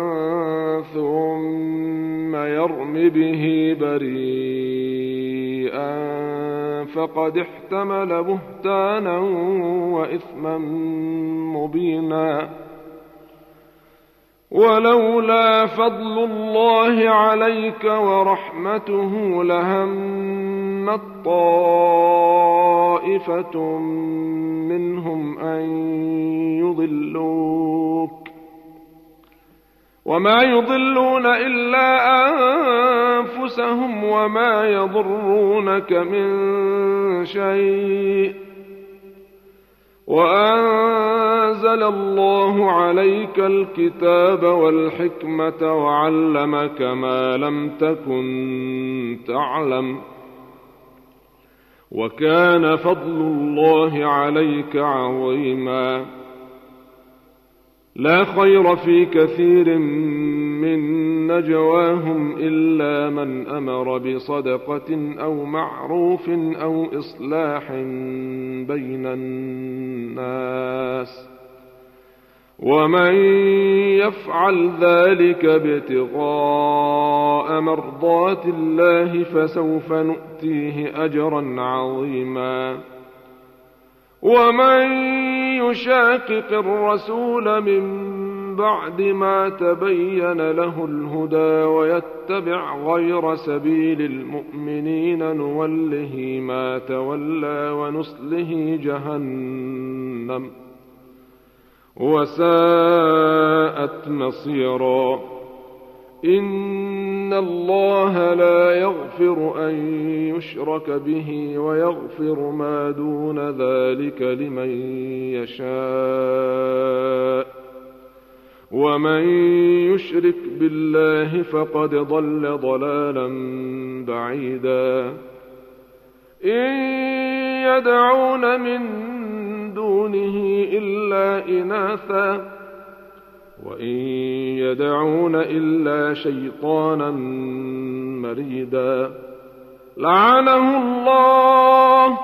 ثم يرم به بريئا فقد احتمل بهتانا وإثما مبينا. ولولا فضل الله عليك ورحمته لهمت طائفة منهم أن يضلوك وما يضلون إلا أنفسهم وما يضرونك من شيء وأنزل الله عليك الكتاب والحكمة وعلمك ما لم تكن تعلم وكان فضل الله عليك عظيما. لا خير في كثير من نجواهم إلا من أمر بصدقة أو معروف أو إصلاح بين الناس ومن يفعل ذلك ابتغاء مرضات الله فسوف نؤتيه أجرا عظيما. ومن يشاقق الرسول من بعد ما تبين له الهدى ويتبع غير سبيل المؤمنين نوله ما تولى ونصله جهنم وساءت مصيرا. إن الله لا يغفر أن يشرك به ويغفر ما دون ذلك لمن يشاء ومن يشرك بالله فقد ضل ضلالا بعيدا. إن يدعون من دونه إلا إناثا وإن يدعون إلا شيطانا مريدا لعنه الله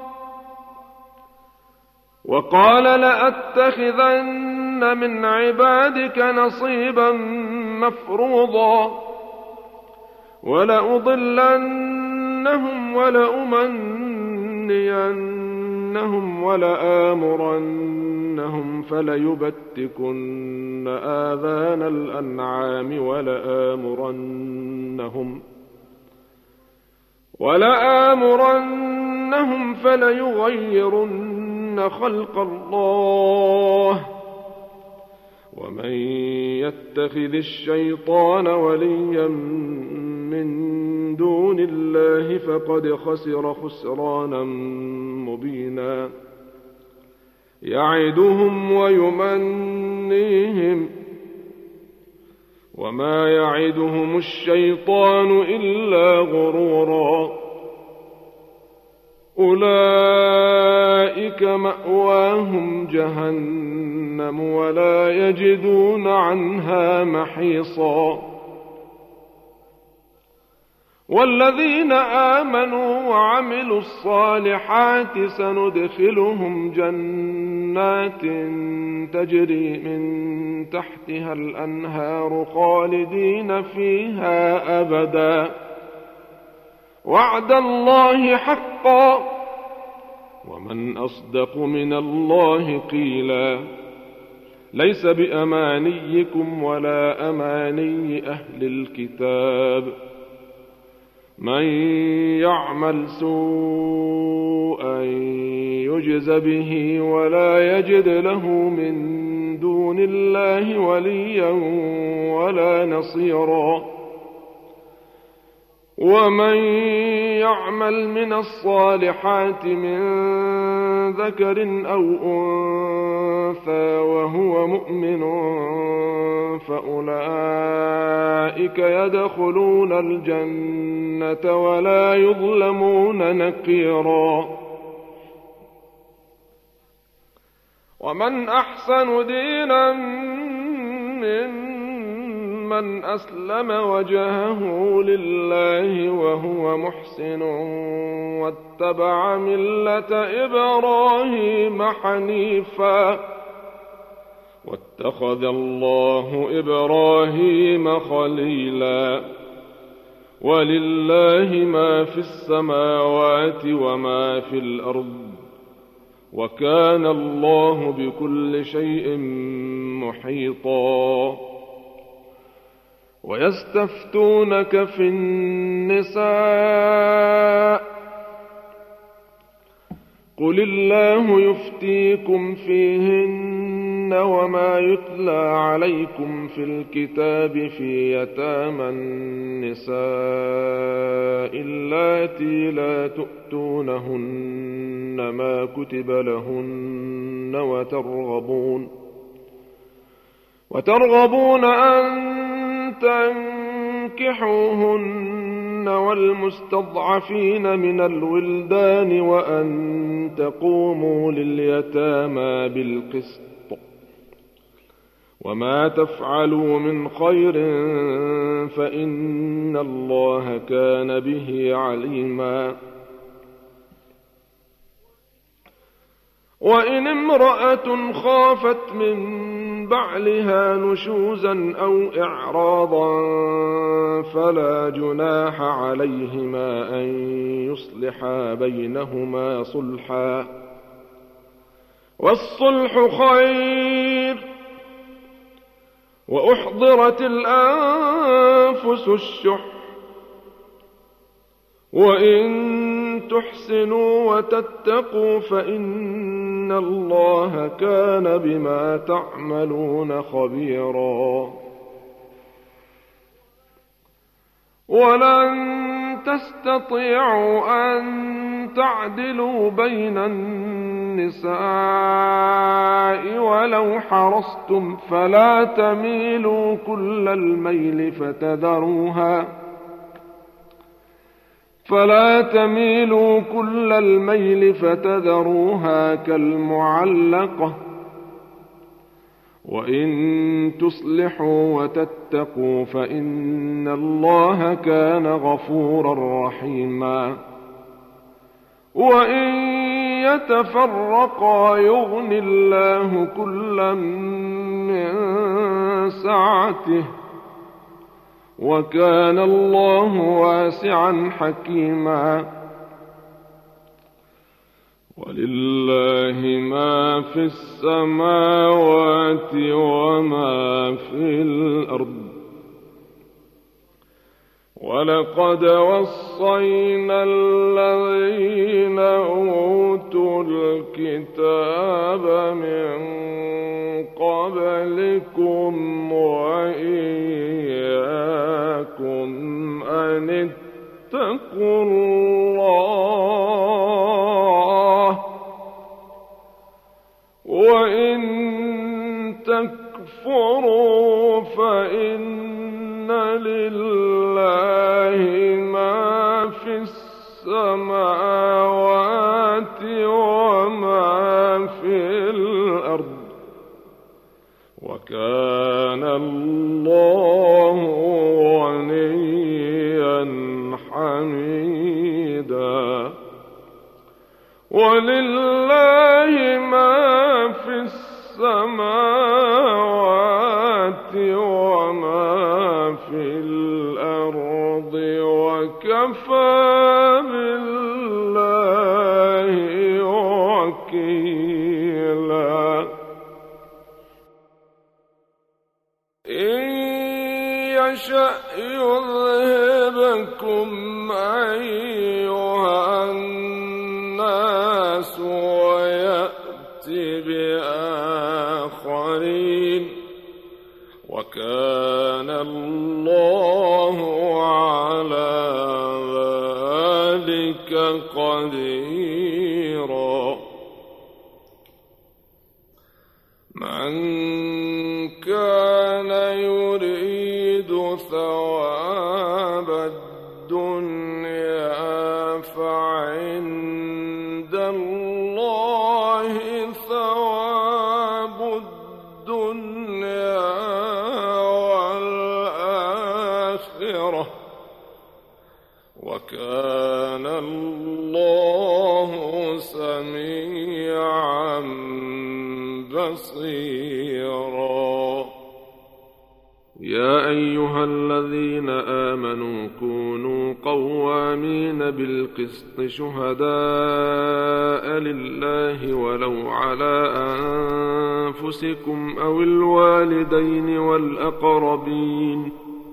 وقال لأتخذن من عبادك نصيبا مفروضا ولأضلنهم ولأمنينهم ولآمرنهم فليبتكن آذان الأنعام ولآمرنهم ولآمرنهم فليغيرن خلق الله ومن يتخذ الشيطان وليا من دون الله فقد خسر خسرانا مبينا. يعدهم ويمنيهم وما يعدهم الشيطان إلا غرورا. أولئك مأواهم جهنم ولا يجدون عنها محيصا. والذين آمنوا وعملوا الصالحات سندخلهم جنات تجري من تحتها الأنهار خالدين فيها أبدا وعد الله حقا ومن أصدق من الله قيلا. ليس بأمانيكم ولا أماني أهل الكتاب من يعمل سوءا يجز به ولا يجد له من دون الله وليا ولا نصيرا. ومن يعمل من الصالحات من ذكر أو أنثى وهو مؤمن فأولئك يدخلون الجنة ولا يظلمون نقيرا. ومن أحسن دينا ممن أسلم وجهه لله وهو محسن واتبع ملة إبراهيم حنيفا واتخذ الله إبراهيم خليلا. ولله ما في السماوات وما في الأرض وكان الله بكل شيء محيطا. ويستفتونك في النساء قل الله يفتيكم فيهن وما يتلى عليكم في الكتاب في يتامى النساء اللاتي لا تؤتونهن ما كتب لهن وترغبون وترغبون أن تنكحوهن والمستضعفين من الولدان وأن تقوموا لليتامى بالقسط وما تفعلوا من خير فإن الله كان به عليما. وإن امرأة خافت من بعلها نشوزا أو إعراضا فلا جناح عليهما أن يصلحا بينهما صلحا والصلح خير وأحضرت الأنفس الشح وإن تحسنوا وتتقوا فإن الله كان بما تعملون خبيرا. ولن تستطيعوا أن تعدلوا بين النساء ولو حرصتم فلا تميلوا كل الميل فتذروها فلا تميلوا كل الميل فتذروها كالمعلقة. وإن تصلحوا وتتقوا فإن الله كان غفورا رحيما. وإن يتفرقا يغن الله كلا من سعته وكان الله واسعا حكيما. ولله ما في السماوات وما في الأرض. ولقد وصينا الذين أوتوا الكتاب من قبلكم وإياكم أن اتقوا الله وإن تكفروا فإن لله ما في السماوات وما في الأرض وكان الله غنيا حميدا. ولله ما في السماوات وما في الأرض وكفى بالله وكيلا. إن يشأ يذهبكم أيها الناس ويأتي بآخرين وكان الله على ذلك قديرا. من كان يريد ثواب الدنيا فعند الله ثواب الدنيا والآخرة وكان الله سميعا بصيرا. يا أيها الذين آمنوا كونوا قوامين بالقسط شهداء لله ولو على أنفسكم أو الوالدين والأقربين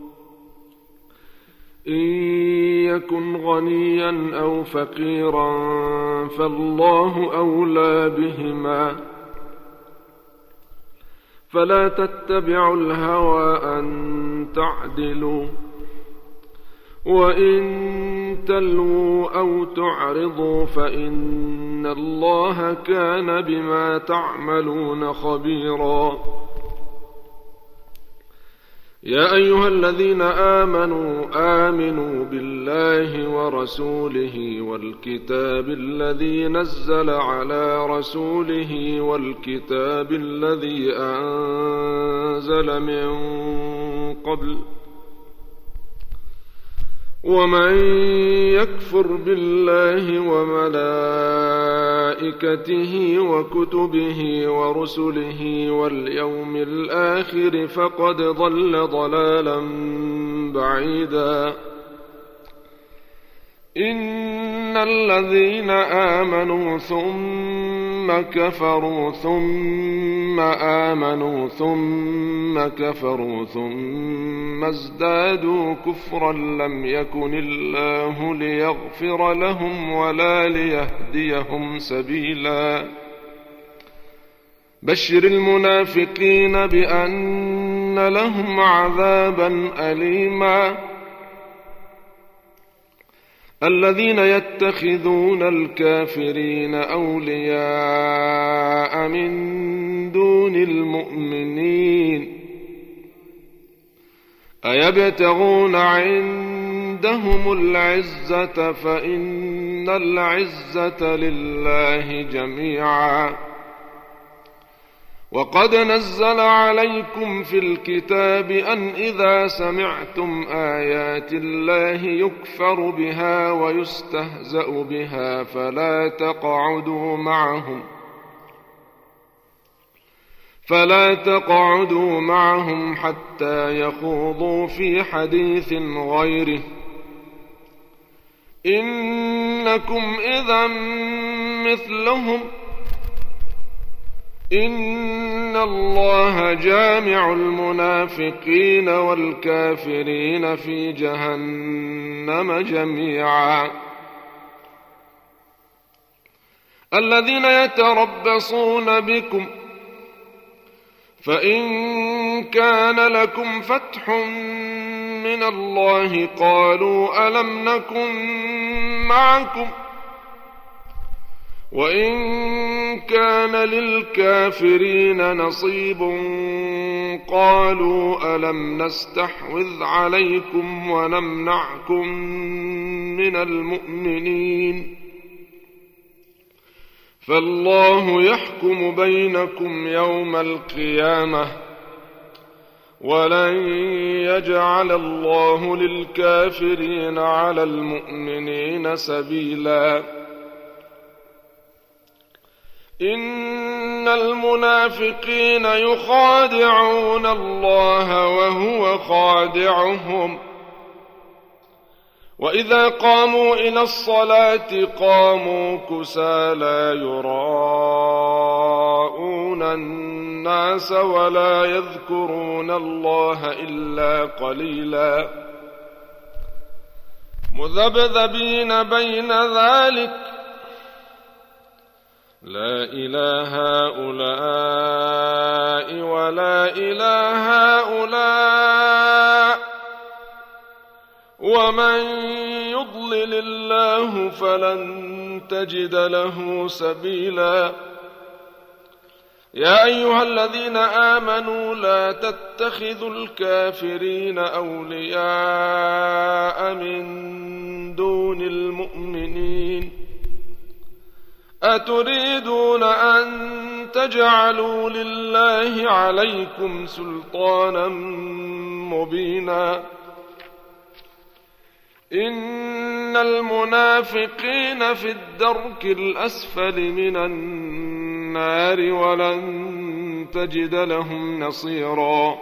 إن يكن غنيا أو فقيرا فالله أولى بهما فلا تتبعوا الهوى أن تعدلوا وإن تلووا أو تعرضوا فإن الله كان بما تعملون خبيرا. يا أيها الذين آمنوا آمنوا بالله ورسوله والكتاب الذي نزل على رسوله والكتاب الذي أنزل من قبل ومن يكفر بالله وملائكته وكتبه ورسله واليوم الآخر فقد ضل ضلالا بعيدا. إن الذين آمنوا ثم ثم كفروا ثم آمنوا ثم كفروا ثم ازدادوا كفرا لم يكن الله ليغفر لهم ولا ليهديهم سبيلا بشر المنافقين بأن لهم عذابا أليما الذين يتخذون الكافرين أولياء من دون المؤمنين أيبتغون عندهم العزة فإن العزة لله جميعا وقد نزل عليكم في الكتاب أن إذا سمعتم آيات الله يكفر بها ويستهزأ بها فلا تقعدوا معهم فلا تقعدوا معهم حتى يخوضوا في حديث غيره إنكم إذا مثلهم إن الله جامع المنافقين والكافرين في جهنم جميعا الذين يتربصون بكم فإن كان لكم فتح من الله قالوا ألم نكن معكم وإن كان للكافرين نصيب قالوا ألم نستحوذ عليكم ونمنعكم من المؤمنين فالله يحكم بينكم يوم القيامة ولن يجعل الله للكافرين على المؤمنين سبيلا إن المنافقين يخادعون الله وهو خادعهم وإذا قاموا إلى الصلاة قاموا كسالى يراءون الناس ولا يذكرون الله إلا قليلا مذبذبين بين ذلك لا إله هؤلاء ولا إله هؤلاء ومن يضلل الله فلن تجد له سبيلا يا أيها الذين آمنوا لا تتخذوا الكافرين أولياء من دون المؤمنين أتريدون أن تجعلوا لله عليكم سلطانا مبينا إن المنافقين في الدرك الأسفل من النار ولن تجد لهم نصيرا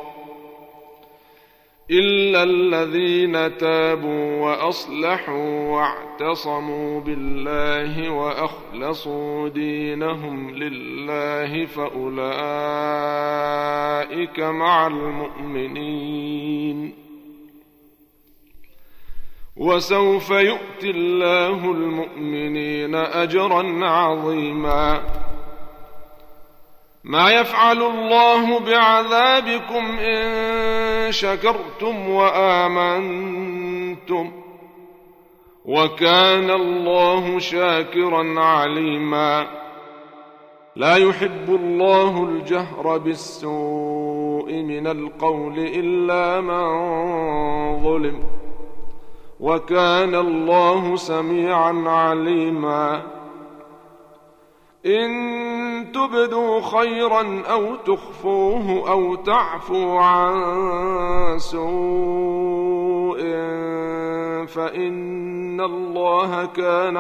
إلا الذين تابوا وأصلحوا واعتصموا بالله وأخلصوا دينهم لله فأولئك مع المؤمنين وسوف يؤتي الله المؤمنين أجرا عظيما ما يفعل الله بعذابكم إن شكرتم وآمنتم وكان الله شاكرا عليما لا يحب الله الجهر بالسوء من القول إلا من ظلم وكان الله سميعا عليما إن تبدوا خيرا أو تخفوه أو تعفوا عن سوء فإن الله كان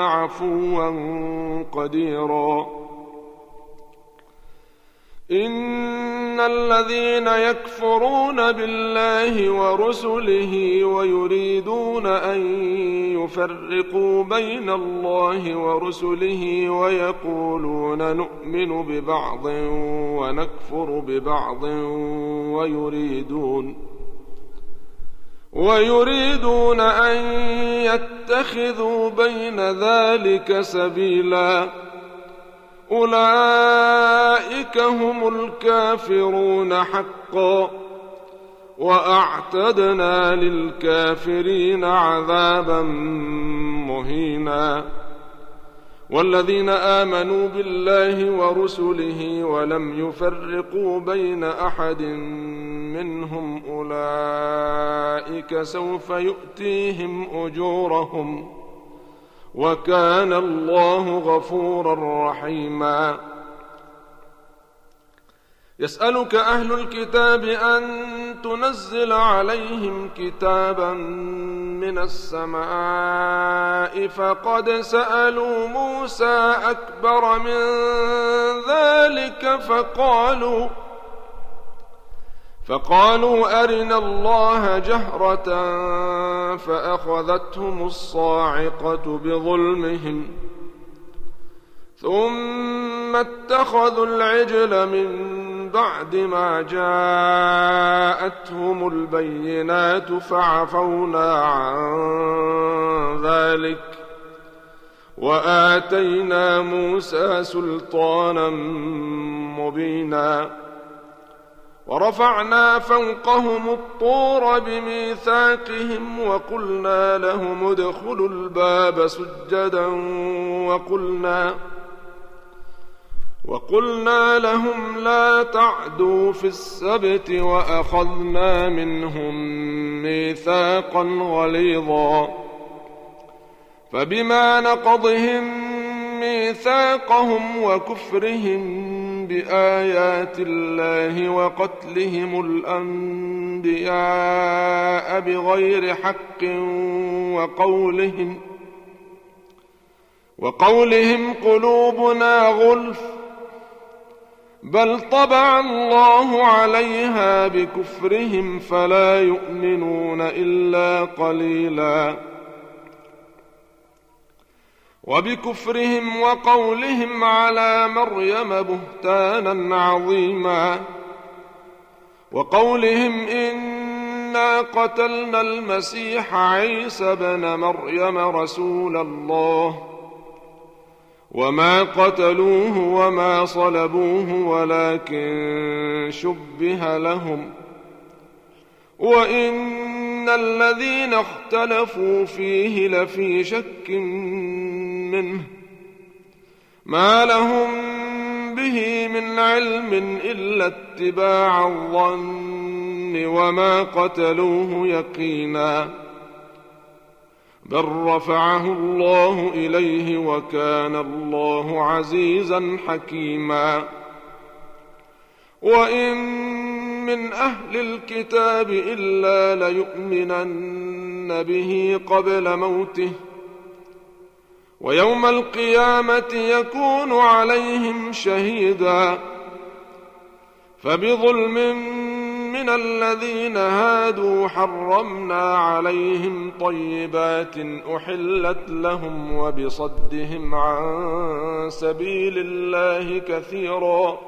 عفوا قديرا إن إن الذين يكفرون بالله ورسله ويريدون أن يفرقوا بين الله ورسله ويقولون نؤمن ببعض ونكفر ببعض ويريدون ويريدون أن يتخذوا بين ذلك سبيلا أولئك هم الكافرون حقا وأعتدنا للكافرين عذابا مهينا. والذين آمنوا بالله ورسله ولم يفرقوا بين أحد منهم أولئك سوف يؤتيهم أجورهم وكان الله غفورا رحيما. يسألك أهل الكتاب أن تنزل عليهم كتابا من السماء فقد سألوا موسى أكبر من ذلك فقالوا فقالوا أرنا الله جهرة فأخذتهم الصاعقة بظلمهم ثم اتخذوا العجل من بعد ما جاءتهم البينات فعفونا عن ذلك وآتينا موسى سلطانا مبينا. ورفعنا فوقهم الطور بميثاقهم وقلنا لهم ادخلوا الباب سجدا وقلنا وقلنا لهم لا تعدوا في السبت وأخذنا منهم ميثاقا غليظا. فبما نقضهم ميثاقهم وكفرهم بآيات الله وقتلهم الأنبياء بغير حق وقولهم وقولهم قلوبنا غلف بل طبع الله عليها بكفرهم فلا يؤمنون إلا قليلا. وبكفرهم وقولهم على مريم بهتانا عظيما وقولهم إنا قتلنا المسيح عيسى بن مريم رسول الله وما قتلوه وما صلبوه ولكن شبه لهم وإن الذين اختلفوا فيه لفي شك منه ما لهم به من علم إلا اتباع الظن وما قتلوه يقينا بل رفعه الله إليه وكان الله عزيزا حكيما. وإن من أهل الكتاب إلا ليؤمنن به قبل موته ويوم القيامة يكون عليهم شهيدا. فبظلم من الذين هادوا حرمنا عليهم طيبات أحلت لهم وبصدهم عن سبيل الله كثيرا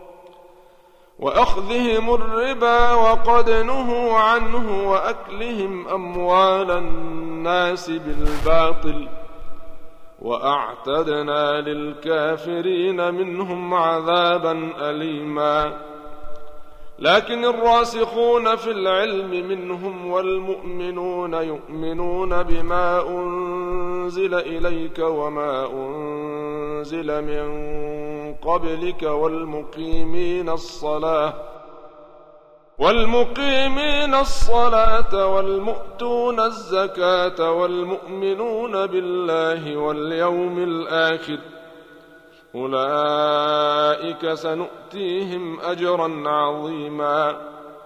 وأخذهم الربا وقد نهوا عنه وأكلهم أموال الناس بالباطل وأعتدنا للكافرين منهم عذابا أليما. لكن الراسخون في العلم منهم والمؤمنون يؤمنون بما أنزل إليك وما أنزل من قبلك والمقيمين الصلاة والمقيمين الصلاة والمؤتون الزكاة والمؤمنون بالله واليوم الآخر أولئك سنؤتيهم أجرا عظيما.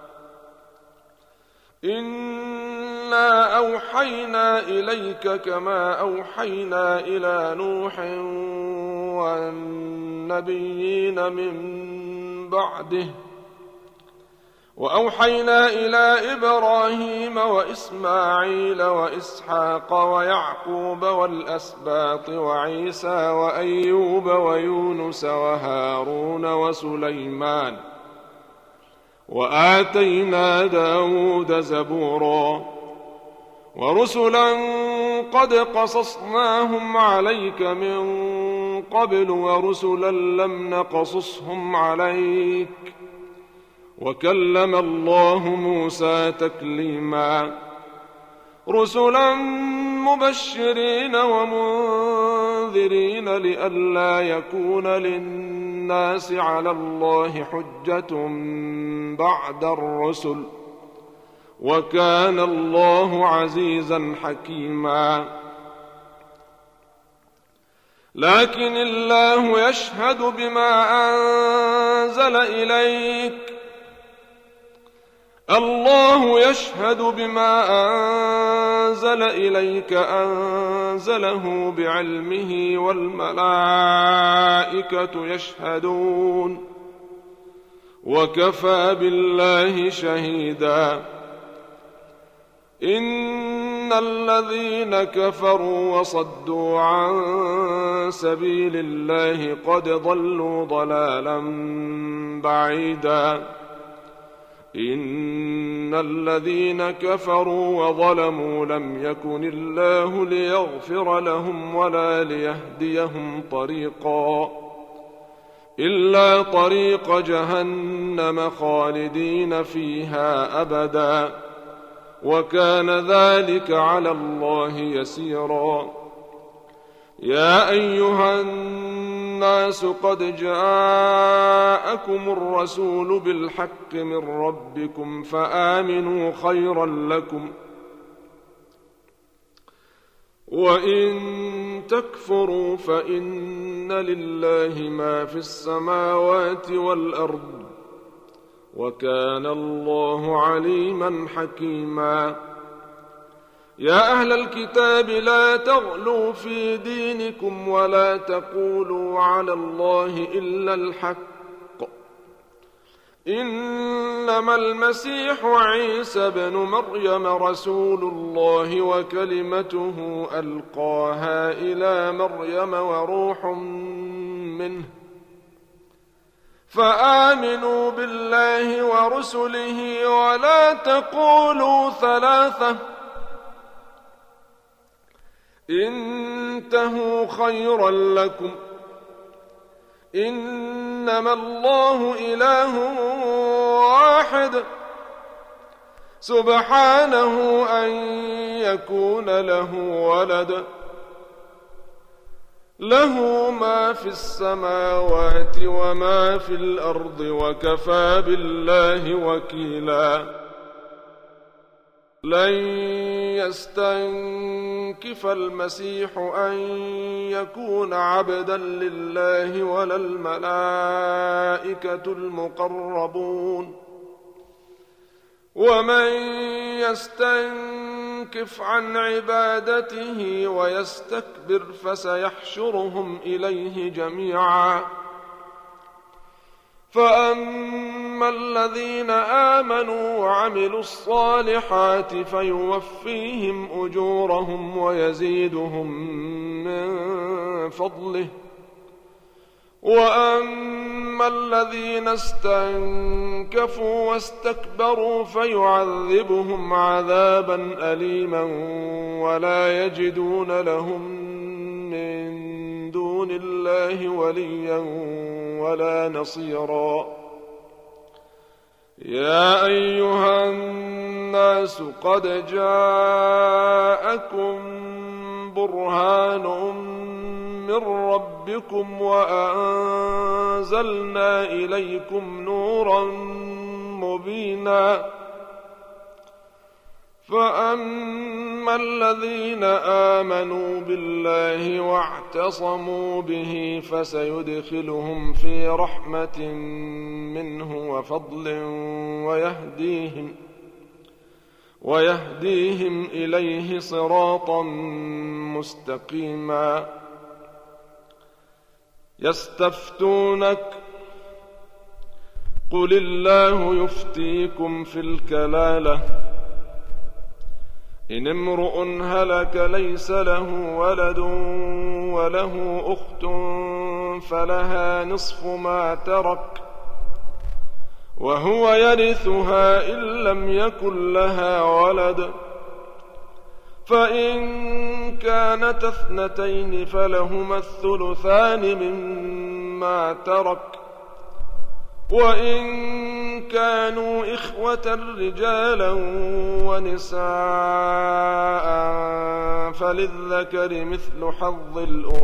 إنا أوحينا إليك كما أوحينا إلى نوح والنبيين من بعده وأوحينا إلى إبراهيم وإسماعيل وإسحاق ويعقوب والأسباط وعيسى وأيوب ويونس وهارون وسليمان وآتينا داود زبورا ورسلا قد قصصناهم عليك من قبل ورسلا لم نقصصهم عليك وكلم الله موسى تكليما رسلا مبشرين ومنذرين لئلا يكون للناس على الله حجة بعد الرسل وكان الله عزيزا حكيما لكن الله يشهد بما أنزل إليك الله يشهد بما أنزل إليك أنزله بعلمه والملائكة يشهدون وكفى بالله شهيدا إن الذين كفروا وصدوا عن سبيل الله قد ضلوا ضلالا بعيدا إن الذين كفروا وظلموا لم يكن الله ليغفر لهم ولا ليهديهم طريقا إلا طريق جهنم خالدين فيها أبدا وكان ذلك على الله يسيرا يا أيها الناس قد جاءكم الرسول بالحق من ربكم فآمنوا خيرا لكم وإن تكفروا فإن لله ما في السماوات والأرض وكان الله عليما حكيما يا أهل الكتاب لا تغلوا في دينكم ولا تقولوا على الله إلا الحق إنما المسيح عيسى بن مريم رسول الله وكلمته ألقاها إلى مريم وروح منه فآمنوا بالله ورسله ولا تقولوا ثلاثة انتهوا خيرا لكم إنما الله إله واحد سبحانه أن يكون له ولد له ما في السماوات وما في الأرض وكفى بالله وكيلا لن يستنكف المسيح أن يكون عبدا لله ولا الملائكة المقربون ومن يستنكف عن عبادته ويستكبر فسيحشرهم إليه جميعا فأما الذين آمنوا وعملوا الصالحات فيوفيهم أجورهم ويزيدهم من فضله وأما الذين استنكفوا واستكبروا فيعذبهم عذابا أليما ولا يجدون لهم من دون الله وليا ولا نصيرا يا أيها الناس قد جاءكم برهان من ربكم وأنزلنا إليكم نورا مبينا فأما الذين آمنوا بالله واعتصموا به فسيدخلهم في رحمة منه وفضل ويهديهم ويهديهم إليه صراطا مستقيما يستفتونك قل الله يفتيكم في الكلالة إن امرؤ هلك ليس له ولد وله أخت فلها نصف ما ترك وهو يرثها إن لم يكن لها ولد فإن كانت اثنتين فلهما الثلثان مما ترك وإن كانوا إخوة رجالا ونساء فللذكر مثل حظ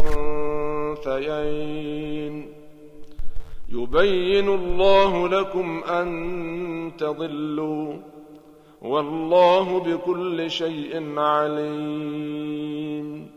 الأنثيين يبين الله لكم أن تضلوا والله بكل شيء عليم